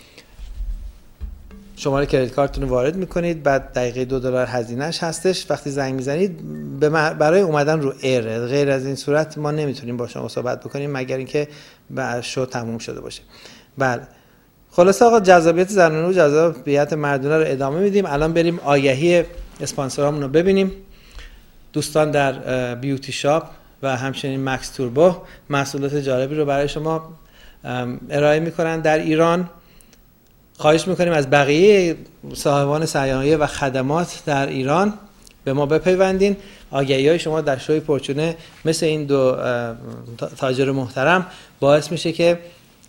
شماره کریدیت کارتتون رو وارد میکنید، بعد دقیقه دو دلار هزینهش هستش. وقتی زنگ میزنید برای اومدن رو ایر، غیر از این صورت ما نمیتونیم با شما صحبت بکنیم مگر اینکه شو تموم شده باشه. بله خلاصه آقا جذابیت زنانه و جذابیت مردانه رو ادامه میدیم. الان بریم آگهی اسپانسرامون رو ببینیم. دوستان در بیوتی شاپ و همچنین مکس توربو محصولات جالبی رو برای شما ارائه میکنن در ایران. خواهش میکنیم از بقیه صاحبان صنایع و خدمات در ایران به ما بپیوندین. آگهی های شما در شوی پورچونه مثل این دو تاجر محترم باعث میشه که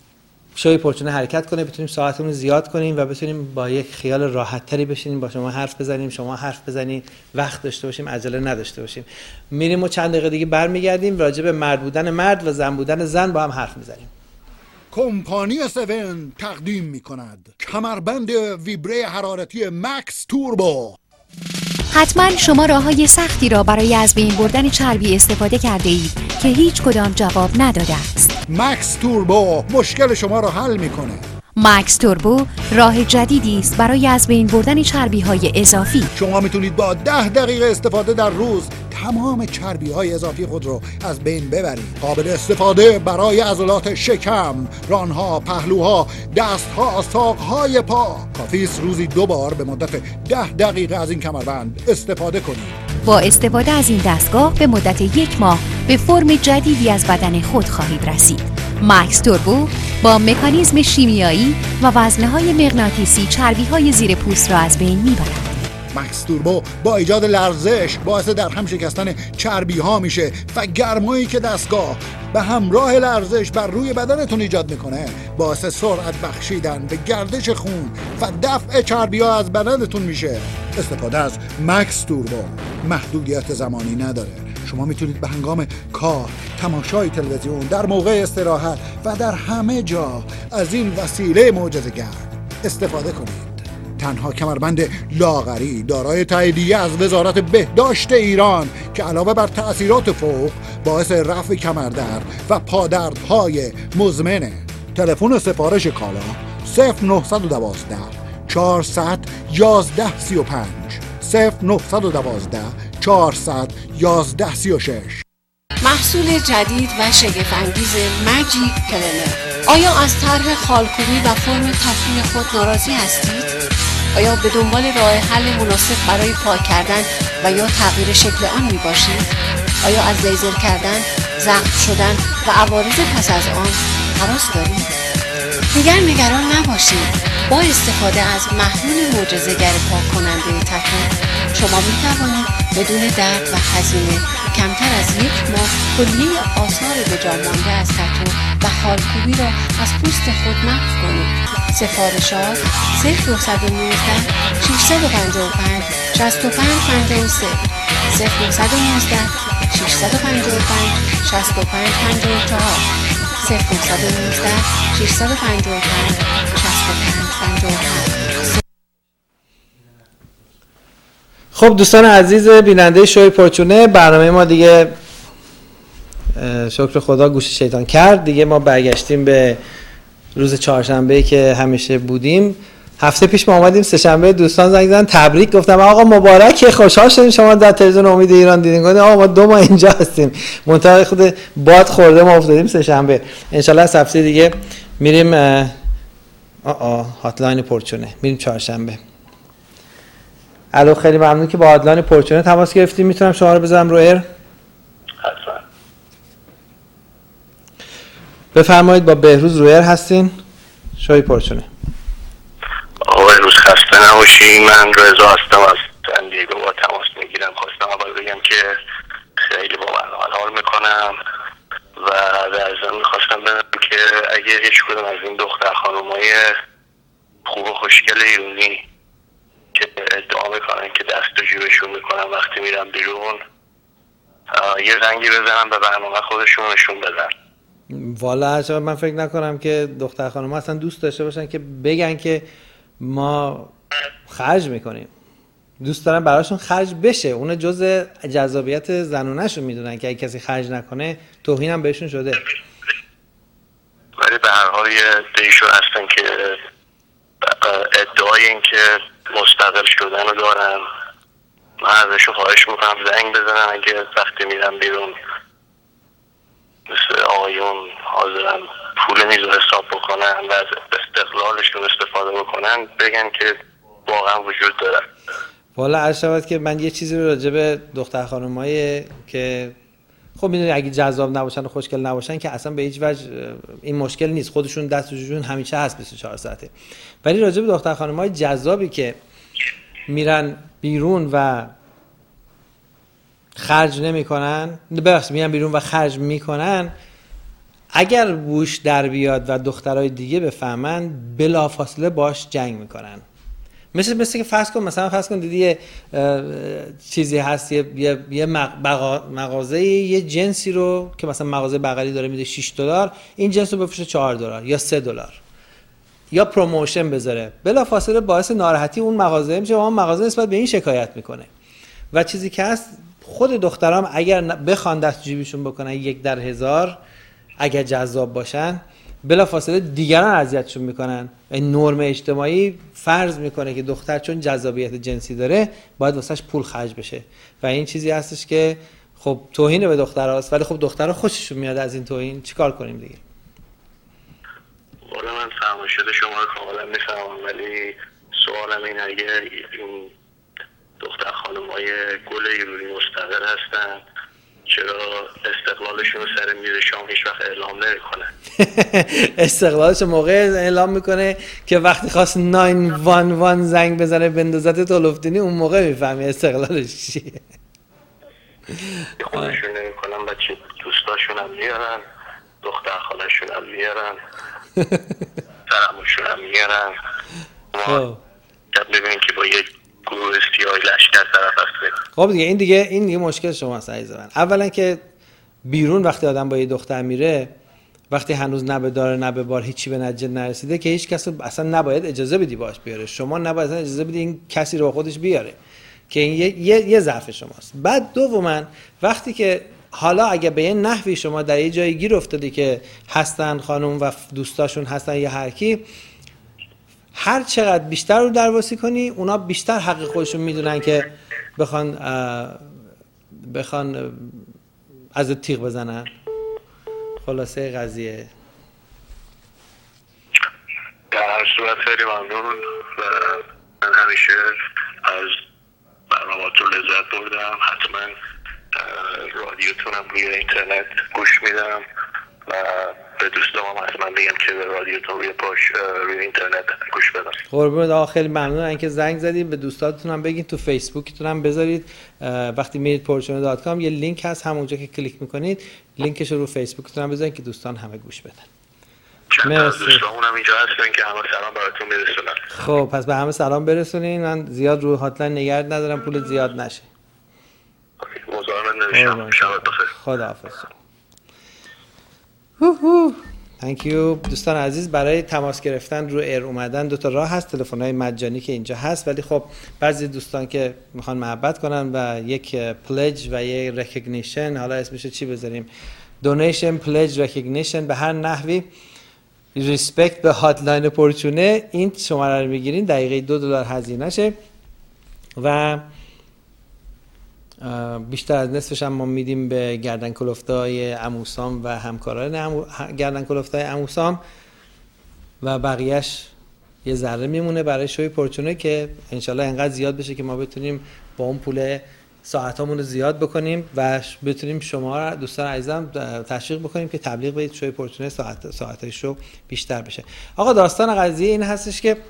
شوی پورچونه حرکت کنه، بتونیم ساعتمون رو زیاد کنیم و بتونیم با یک خیال راحت تری بشینیم با شما حرف بزنیم، شما حرف بزنیم، وقت داشته باشیم، عجله نداشته باشیم. میریم و چند دقیقه دیگه برمیگردیم راجع به مرد بودن مرد و زن بودن زن با هم حرف میزنیم. کمپانی سون تقدیم می کند کمربند ویبره حرارتی مکس توربو. حتما شما راههای سختی را برای از بین بردن چربی استفاده کرده اید که هیچ کدام جواب نداده است. مکس توربو مشکل شما را حل می کنه. مکس توربو راه جدیدی است برای از بین بردن چربی های اضافی. شما میتونید با ده دقیقه استفاده در روز تمام چربی های اضافی خود رو از بین ببرید. قابل استفاده برای عضلات شکم، رانها، پهلوها، دستها، ساقهای پا. کافی است روزی دو بار به مدت ده دقیقه از این کمربند استفاده کنید. با استفاده از این دستگاه به مدت یک ماه به فرم جدیدی از بدن خود خواهید رسید. مکس توربو با مکانیزم شیمیایی و وزنه‌های مغناطیسی چربی‌های زیر پوست را از بین می‌برد. مکس توربو با ایجاد لرزش باعث در هم شکستن چربی ها میشه و گرمایی که دستگاه به همراه لرزش بر روی بدنتون ایجاد میکنه باعث سرعت بخشیدن به گردش خون و دفع چربی ها از بدنتون میشه. استفاده از مکس توربو محدودیت زمانی نداره. شما میتونید به هنگام کار، تماشای تلویزیون، در موقع استراحت و در همه جا از این وسیله معجزه‌گر استفاده کنید. تنها کمربند لاغری دارای تاییدیه از وزارت بهداشت ایران که علاوه بر تأثیرات فوق باعث رفع کمردرد و پادردهای مزمنه. تلفن سفارش کالا صفر نه یک دو چهارصد یازده سی و پنج صفر نه یک دو چهارصد یازده سی و شش. محصول جدید و شگفت‌انگیز ماجیک کلنر. آیا از طرح خالکوبی و فرم تفریح خود ناراضی هستید؟ آیا به دنبال راه حل مناسب برای پاک کردن و یا تغییر شکل آن می باشید؟ آیا از لیزر کردن، زخم شدن و عوارض پس از آن هراس دارید؟ دیگر نگران نباشید. با استفاده از محلول معجزه‌گر پاک کننده تتو شما می توانید بدون درد و هزینه کمتر از یک ماه کلیه آثار به جا مانده از تتو و خالکوبی را از پوست خود محو کنید. سفارشات صفر نه یک نه شش پنج پنج شش پنج پنج سه صفر نه یک نه شش پنج پنج شش پنج پنج چهار صفر نه یک نه شش پنج پنج شش پنج پنج هفت. خب دوستان عزیز بیننده شوی پورچونه، برنامه ما دیگه شکر خدا گوش شیطان کرد. دیگه ما برگشتیم به روز چهارشنبه که همیشه بودیم. هفته پیش ما اومدیم سه شنبه دوستان زنگ زدن تبریک، گفتم آقا مبارک، خوشحال شدیم شما در تلویزیون امید ایران دیدین. گفتم آقا ما دو ماه اینجا هستیم، منتها خود باد خورده ما افتادیم سه شنبه. ان شاء الله از هفته دیگه میریم آ آ هاتلاین پورچونه، میریم چهارشنبه. الو، خیلی ممنون که با هاتلاین پورچونه تماس گرفتیم. میتونم شما رو بذارم رو ایر؟ حتما. بفرمایید با بهروز رویر هستین، شوی پرچونه. آقا بهروز خسته نباشی، من رضا هستم از سن دیگو با تماس میگیرم. خواستم اول بگم که خیلی با برنامه حال میکنم و در ضمن میخواستم بدم که اگه هیچ کدوم از این دختر خانومای خوب و خوشگل ایرونی که ادعا میکنن که دست و جیبشون میکنن وقتی میرن بیرون، یه زنگی بزنن به برنامه خودشون نشون بدن. والا چرا من فکر نکنم که دختر خانم اصلا دوست داشته باشن که بگن که ما خرج میکنیم. دوست دارن براشون خرج بشه. اون جزء جذابیت زنونه‌شون میدونن که اگه کسی خرج نکنه توهین هم بهشون شده. ولی به هر حال یه دیشون هستن که ادعای این که مستقل شدن رو دارن. من ازشون خواهش میکنم زنگ بزنن اگه وقتی میرن بیرون مثل آقایون حاضرن پول میز رو حساب بکنن و از استقلالشون استفاده بکنن، بگن که واقعا وجود داره. والا عرض شود که من یه چیزی رو راجع به دختر خانمایی که خب میدونی اگه جذاب نباشن و خوشگل نباشن که اصلا به هیچ وجه این مشکل نیست، خودشون دست و جوشون همیشه هست بیست و چهار ساعته. ولی راجع به دختر خانمای جذابی که میرن بیرون و خرج نمیکنن، ببخشید میرن بیرون و خرج میکنن، اگر بوش در بیاد و دخترای دیگه بفهمن بلافاصله باش جنگ میکنن. مثل مثل که فرض کن مثلا فرض کن دیدی یه چیزی هست، یه یه مغازه یه جنسی رو که مثلا مغازه بغلی داره میده شش دلار، این جنس رو بفروشه چهار دلار یا سه دلار یا پروموشن بذاره، بلافاصله باعث ناراحتی اون مغازه میشه و اون مغازه نسبت به این شکایت میکنه. و چیزی که هست خود دخترام اگر بخوان دست جیبشون بکنن یک در هزار، اگر جذاب باشن، بلافاصله دیگران اذیتشون میکنن. این نرم اجتماعی فرض میکنه که دختر چون جذابیت جنسی داره باید واسش پول خرج بشه و این چیزی هستش که خب توهین به دخترهاست. ولی خب دخترها خوششون میاد از این توهین، چیکار کنیم دیگه؟ والا من فرمایشات شما رو کاملا میفهمم، ولی سوالم این اگه این دختر خانم‌های گل ایرونی مستقل هستن چرا استقلالشون رو سر میز شام هیچ وقت اعلام نمی‌کنن؟ استقلالش موقع اعلام میکنه که وقتی خواست نه یک یک زنگ بزنه بندازت تولفتینی اون موقع میفهمی استقلالش چیه. خودشون نمی‌کنن، بچه دوستاشون هم میارن، دختر خالشون هم میارن، سرموشون هم میارن. ما ببینیم که با یک گروه سیاه لشکر طرف هست. خب دیگه این دیگه این دیگه مشکل شماست عزیز من. اولا که بیرون وقتی آدم با یه دختر میره، وقتی هنوز نه به دار نه به بار هیچی به نتیجه نرسیده، که هیچ کس اصلا نباید اجازه بدی باش بیاره. شما نباید اصلا اجازه بدی این کسی رو خودش بیاره، که این یه یه, یه ضعف شماست. بعد دوما وقتی که حالا اگه به یه نحوی شما در یه جایی گیر افتادی که هستن خانم و دوستاشون هستن یا هر کی، هر چقدر بیشتر رو درواسی کنی اونا بیشتر حق خودشون میدونن که بخوان بخوان از تیغ بزنن. خلاصه قضیه در هر صورت خیلی ممنون و من همیشه از برنامه‌تون لذت بردم. حتما رادیوتونم روی اینترنت گوش میدم و به دوستام هم حتما بگم که به رادیوتون روی پاش روی اینترنت گوش بدن. قربونت آقا، خیلی ممنونم اینکه زنگ زدید. به دوستاتون هم بگین تو فیسبوکتون هم بذارید. وقتی میرید پورچونه دات کام یه لینک هست، همونجا که کلیک میکنید لینکش رو رو فیسبوکتون هم بذارید که دوستان همه گوش بدن. مرسی. دوستامون هم اینجا هستن که همه سلام براتون برسونن. خب پس به همه سلام برسونین. من زیاد رو هاتلاین نگرد ندارم، پول زیاد نشه. مزاحمت نمیشم. شبت بخیر. خداحافظ. هوهو Thank you. دوستان عزیز، برای تماس گرفتن رو ایر اومدن دو تا راه هست، تلفن‌های مجانی که اینجا هست، ولی خب بعضی دوستان که میخوان محبت کنن و یک پلج و یک ریکگنیشن، حالا اسمش چی بذاریم، دونیشن، پلج، ریکگنیشن، به هر نحوی ریسپکت به هاتلاین پورچونه این شماره رو میگیرین، دقیقه دو دلار هزینه شه و بیشتر از نصفش هم ما میدیم به گردن کلفتای عموسام و همکاران امو... گردن کلفتای عموسام و بقیهش یه ذره میمونه برای شوی پورچونه که انشالله انقدر زیاد بشه که ما بتونیم با اون پول ساعتامون رو زیاد بکنیم و بتونیم شما دوستان عزیزم تشویق بکنیم که تبلیغ بدید شوی پورتونه ساعت ساعتای شو بیشتر بشه. آقا داستان قضیه این هستش که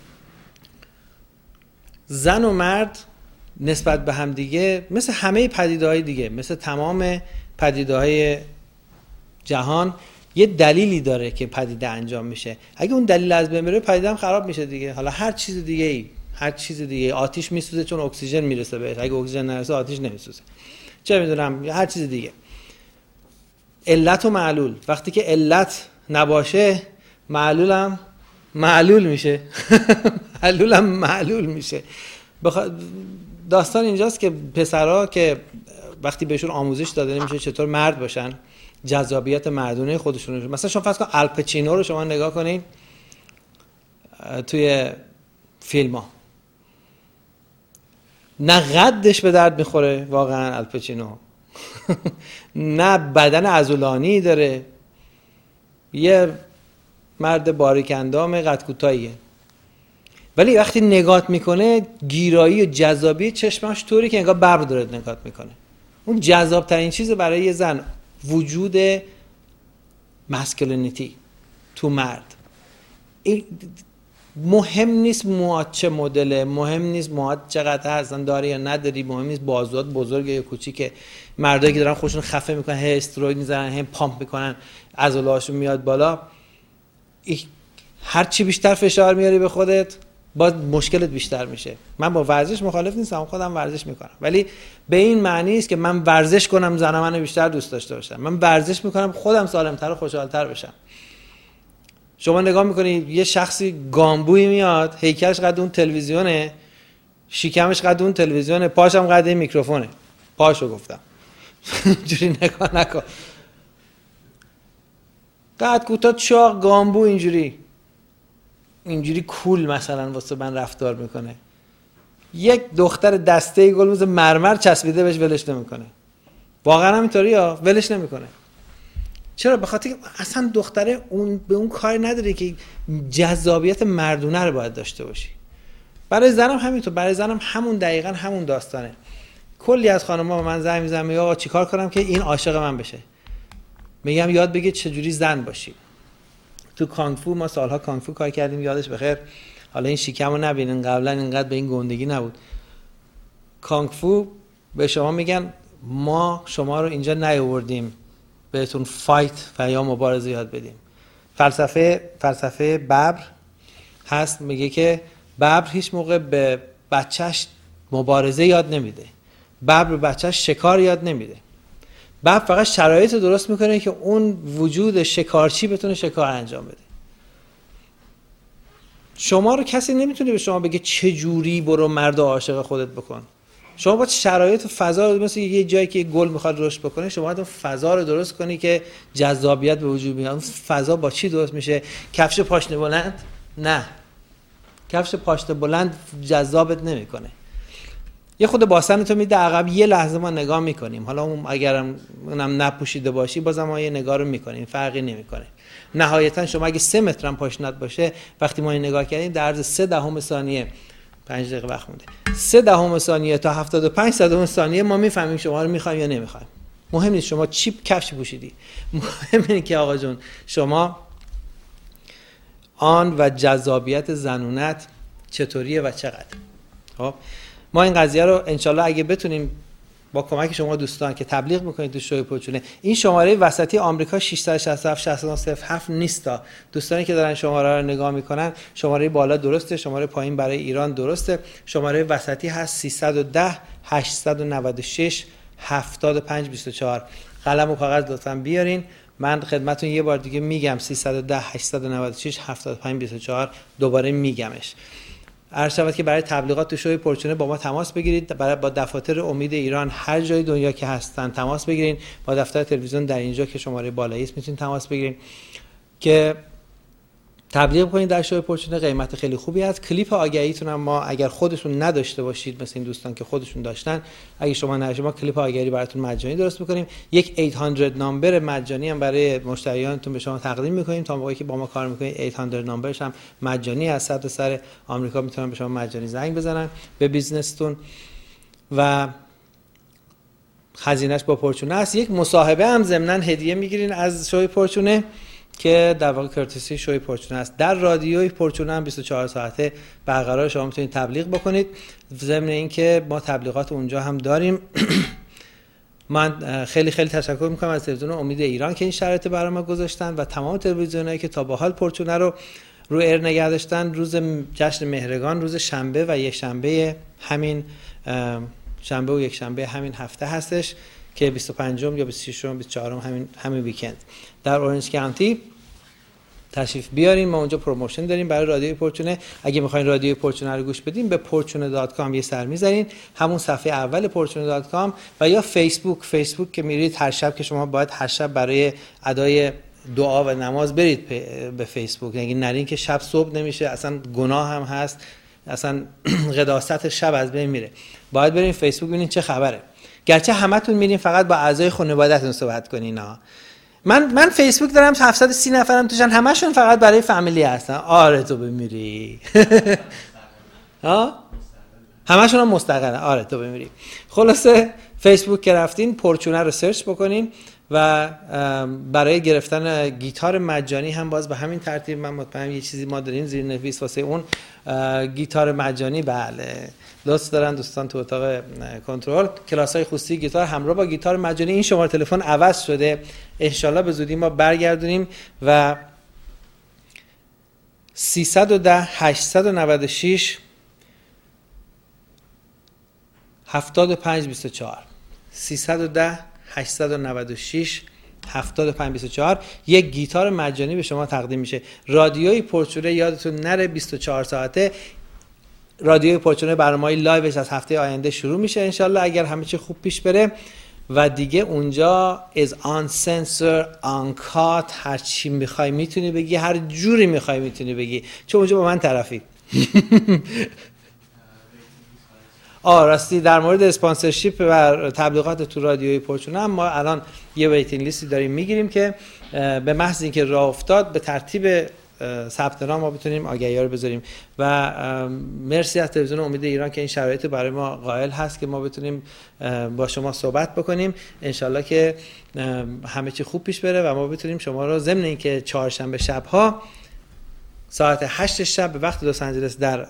زن و مرد نسبت به هم دیگه مثل همه پدیده‌های دیگه، مثل تمام پدیده‌های جهان یه دلیلی داره که پدیده انجام میشه. اگه اون دلیل از بین بره پدیده هم خراب میشه دیگه. حالا هر چیز دیگه ای هر چیز دیگه، آتیش میسوزه چون اکسیژن میرسه بهش، اگه اکسیژن نرسه آتیش نمیسوزه، چه میدونم هر چیز دیگه. علت و معلول، وقتی که علت نباشه معلول هم معلول میشه معلول هم معلول میشه. بخ... داستان اینجاست که پسرها که وقتی بهشون آموزش داده نمیشه چطور مرد باشن، جذابیت مردونه خودشون رو، مثلا شما فرض کن الپچینو رو شما نگاه کنین توی فیلم ها، نه قدش به درد میخوره واقعا الپچینو نه بدن عضلانی داره، یه مرد باریک اندام قد کوتاهیه، ولی وقتی نگات میکنه گیرایی و جذابی چشمش طوری که انگار ببر داره نگات میکنه. اون جذاب ترین چیز برای یه زن وجود ماسکولینیتی تو مرد. مهم نیست موهات چه مدله، مهم نیست موهات چقدر هستن داری یا نداری، مهم نیست بازوات بزرگه یا کوچیکه. مردایی که دارن خودشون خفه میکنن، هی استروید میزنن، هم پامپ میکنن، عضلاتشون میاد بالا، هر چی بیشتر فشار میاری به خودت باز مشکلت بیشتر میشه. من با ورزش مخالف نیستم، خودم ورزش میکنم، ولی به این معنی است که من ورزش کنم زن منو بیشتر دوست داشته باشم. من ورزش میکنم خودم سالمتر و خوشحالتر بشم. شما نگاه میکنی یه شخصی گامبویی میاد، هیکلش قد اون تلویزیونه، شکمش قد اون تلویزیونه، پاشم قد این میکروفونه، پاشو گفتم اینجوری نگاه نکن، قد کوتاه چاق گامبو اینجوری اینجوری کول مثلا واسه من رفتار میکنه. یک دختر دسته گل مثل مرمر چسبیده بهش ولش نمیکنه. واقعا همینطوریه، ولش نمیکنه. چرا؟ به خاطر اصلا دختره اون به اون کار نداره که جذابیت مردونه رو باید داشته باشی. برای زنم همینطور، برای زنم همون دقیقاً همون داستانه. کلی از خانم‌ها به من زنگ میزنن میگن آقا چیکار کنم که این عاشق من بشه؟ میگم یاد بگیر چجوری زن باشی. تو کانگ فو ما سالها کانگ فو کار کردیم، یادش بخیر. حالا این شیکمو نبینین، قبلا اینقدر به این گندگی نبود. کانگ فو به شما میگن ما شما رو اینجا نیاوردیم بهتون فایت و یا مبارزه یاد بدیم. فلسفه فلسفه ببر هست، میگه که ببر هیچ موقع به بچهش مبارزه یاد نمیده، ببر به بچهش شکار یاد نمیده. ببر فقط شرایط درست میکنه که اون وجود شکارچی بتونه شکار انجام بده. شما رو کسی نمیتونه به شما بگه چه جوری برو مرد عاشق خودت بکن. شما باید شرایط و فضا رو، مثل یه جایی که گل میخواد رشد بکنه، شما باید اون فضا رو درست کنی که جذابیت به وجود بیاد. اون فضا با چی درست میشه؟ کفش پاشنه بلند؟ نه، کفش پاشنه بلند جذابت نمیکنه. یه خود باسن تو میده عقب، یه لحظه ما نگاه میکنیم، حالا اون اگرم اونم نپوشیده باشی بازم ما یه نگاه رو میکنیم، فرقی نمیکنه. نهایتا شما اگه سه متر هم پاشنت باشه، وقتی ما این نگاه کردیم در عرض سه دهم ثانیه، پنج دقیقه وقت مونده، سه دهم ثانیه تا هفتاد و پنج صدم ثانیه ما میفهمیم شما رو میخوایم یا نمیخوایم. مهم نیست شما چی کفش پوشیدی، مهم اینه که آقا جون شما آن و جذابیت زنونت چطوریه و چقدر. خب ما این قضیه رو انشالله اگه بتونیم با کمک شما دوستان که تبلیغ میکنید تو شوی پورچونه، این شماره وسطی آمریکا شش شش هفت شش نه صفر هفت نیستا. دوستانی که دارن شماره رو نگاه میکنن، شماره بالا درسته، شماره پایین برای ایران درسته. شماره وسطی هست سیصد و ده هشتصد و نود و شش هفتاد و پنج بیست و چهار. قلم و کاغذ لطفاً بیارین. من خدمتتون یه بار دیگه میگم سیصد و ده هشتصد و نود و شش هفتاد و پنج بیست و چهار، دوباره میگمش. عرض شود که برای تبلیغات تو شوی پورچونه با ما تماس بگیرید. برای با دفاتر امید ایران هر جای دنیا که هستن تماس بگیرین. با دفتر تلویزیون در اینجا که شماره بالایی است میتونید تماس بگیرین که تبلیغ کنید در شوی پورچونه. قیمت خیلی خوبی هست. کلیپ آگهیتون هم ما اگر خودتون نداشته باشید، مثل این دوستان که خودشون داشتن، اگه شما نداشتید ما کلیپ آگهی براتون مجانی درست می‌کنیم. یک هشتصد نامبر مجانی هم برای مشتریانتون به شما تقدیم می‌کنیم. تا موقعی که با ما کار می‌کنید هشتصد نامبرش هم مجانی از صد سر آمریکا میتونن به شما مجانی زنگ بزنن به بیزنستون. و خزینه‌اش با پرچونه است. یک مصاحبه هم ضمناً هدیه میگیرین از شوی پرچونه که در واقع کورتسی شوی پرچونه است. در رادیوی پرچونه هم بیست و چهار ساعته برقرار، شما میتونید تبلیغ بکنید. ضمن اینکه ما تبلیغات اونجا هم داریم. من خیلی خیلی تشکر میکنم از تلویزیون امید ایران که این شرایط برای ما گذاشتن و تمام تلویزیونایی که تا به حال پرچونه رو رو ایر نگه داشتن. روز جشن مهرگان روز شنبه و یک شنبه همین شنبه و یک شنبه همین هفته هستش که بیست و پنجم یا بیست و ششم بیست و چهارم همین همین ویکند در اورنج کانتی تشریف بیارین. ما اونجا پروموشن داریم برای رادیوی پرچونه. اگه میخواین رادیوی پرچونه رو گوش بدین به پرچونه دات کام یه سر میزنین، همون صفحه اول پرچونه دات کام، و یا فیسبوک فیسبوک که میرید هر شب، که شما باید هر شب برای ادای دعا و نماز برید به فیسبوک، یعنی نرین که شب صبح نمیشه، اصلا گناه هم هست، اصلا قداست شب از بین میره. باید برین فیسبوک ببینین چه خبره. گرچه همتون میرین فقط با اعضای خانواده‌تون صحبت کنین ها. من من فیسبوک دارم هفتصد و سی نفرم توشن، همشون فقط برای فامیلی هستن. آره تو بمیری. ها؟ همشون هم مستقلن. آره تو بمیری. خلاصه فیسبوک که رفتین پرچونه رو سرچ بکنین و برای گرفتن گیتار مجانی هم باز به همین ترتیب، من مطمئنم یه چیزی ما داریم زیر نویس واسه اون گیتار مجانی. بله لطف دارن دوستان تو اتاق کنترل، کلاس‌های خصوصی گیتار همراه با گیتار مجانی. این شماره تلفن عوض شده، انشالله به زودی ما برگردونیم و سیصد و ده هشتصد و نود و شش هفتاد و پنج بیست و چهار سیصد و ده هشتصد و نود و شش هفتاد و پنج بیست و چهار یک گیتار مجانی به شما تقدیم میشه. رادیوی پرچونه یادتون نره بیست و چهار ساعته. رادیوی پرچونه برنامه‌های لایوش از هفته آینده شروع میشه انشالله اگر همه چی خوب پیش بره، و دیگه اونجا از آن سنسور آن کات، هر چی میخوای میتونی بگی، هر جوری میخوای میتونی بگی، چون اونجا با من طرفی. آه راستی در مورد اسپانسرشیپ و تبلیغات تو رادیوی پرچونه هم ما الان یه ویتینگ لیستی داریم میگیریم که به محض اینکه راه افتاد به ترتیب ثبت نام ما بتونیم آگهی‌ها رو بذاریم. و مرسی از تلویزیون امید ایران که این شرایط برای ما قائل هست که ما بتونیم با شما صحبت بکنیم. انشالله که همه چی خوب پیش بره و ما بتونیم شما رو ضمن اینکه چهارشنبه شب‌ها ساعت هشت شب به وقت لس آنجلس در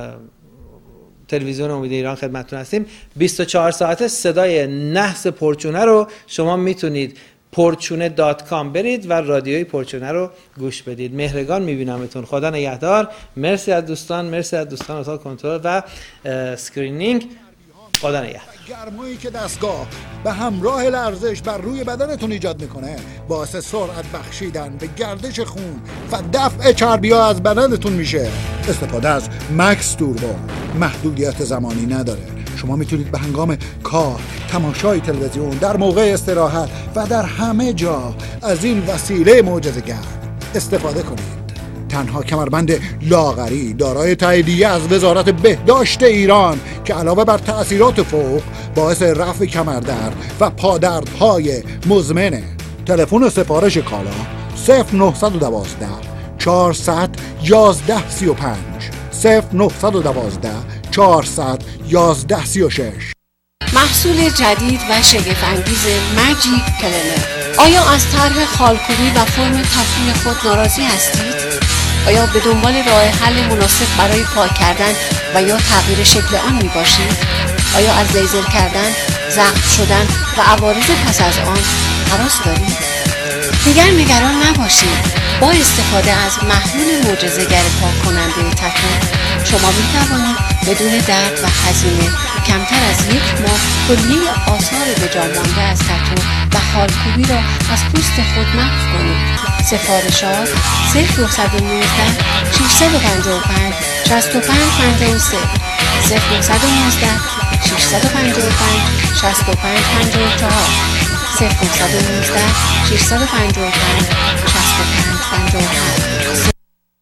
تلویزیون امید ایران خدمتتون هستیم، بیست و چهار ساعته صدای نحس پرچونه رو شما میتونید پرچونه دات کام برید و رادیوی پرچونه رو گوش بدید. مهرگان میبینمتون. خدا نگهدار. مرسی از دوستان، مرسی از دوستان اتاق کنترل و اسکرینینگ. خدا نگهدار. گرمایی که دستگاه به همراه لرزش بر روی بدنتون ایجاد میکنه باعث سرعت بخشیدن به گردش خون و دفع چربی‌ها از بدنتون میشه. استفاده از مکس توربو محدودیت زمانی نداره. شما میتونید به هنگام کار، تماشای تلویزیون، در موقع استراحت و در همه جا از این وسیله معجزه‌گر استفاده کنید. تنها کمربند لاغری دارای تاییدیه از وزارت بهداشت ایران که علاوه بر تأثیرات فوق باعث رفع کمردرد و پادردهای مزمنه. تلفن سفارش کالا صفر نه یک دو چهارصد یازده سی و پنج صفر نه یک دو چهارصد یازده سی و شش. محصول جدید و شگفت‌انگیز ماجیک کلینر. آیا از طرح خالکوبی و فرم تفریح خود ناراضی هستید؟ آیا به دنبال راه حل مناسب برای پاک کردن و یا تغییر شکل آن می باشید؟ آیا از لیزر کردن، زخم شدن و عوارض پس از آن هراس دارید؟ دیگر نگران نباشید. با استفاده از محلول معجزه‌گر پاک کننده تتو شما می توانید بدون درد و هزینه کمتر از یک ماه کلیه آثار به جا مانده از تتو و خالکوبی را از پوست خود محو کنید. سفارشات صفر نه یک نه شش پنج پنج شصت و پنج پنجاه و سه صفر نه یک نه شش پنج پنج شصت و پنج پنجاه و چهار صفر نه یک نه شش پنج پنج شصت و پنج پنجاه و هفت.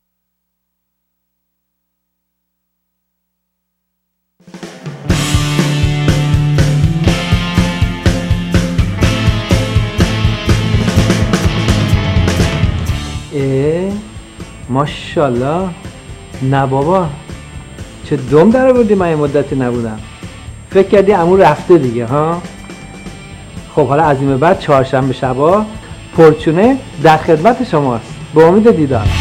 اه ماشاءالله. نه بابا چه دم در آوردی، من یه مدتی نبودم. فکر کردی عمو رفته دیگه ها؟ خب حالا از این به بعد چهارشنبه شبا پورچونه در خدمت شماست. به امید دیدار.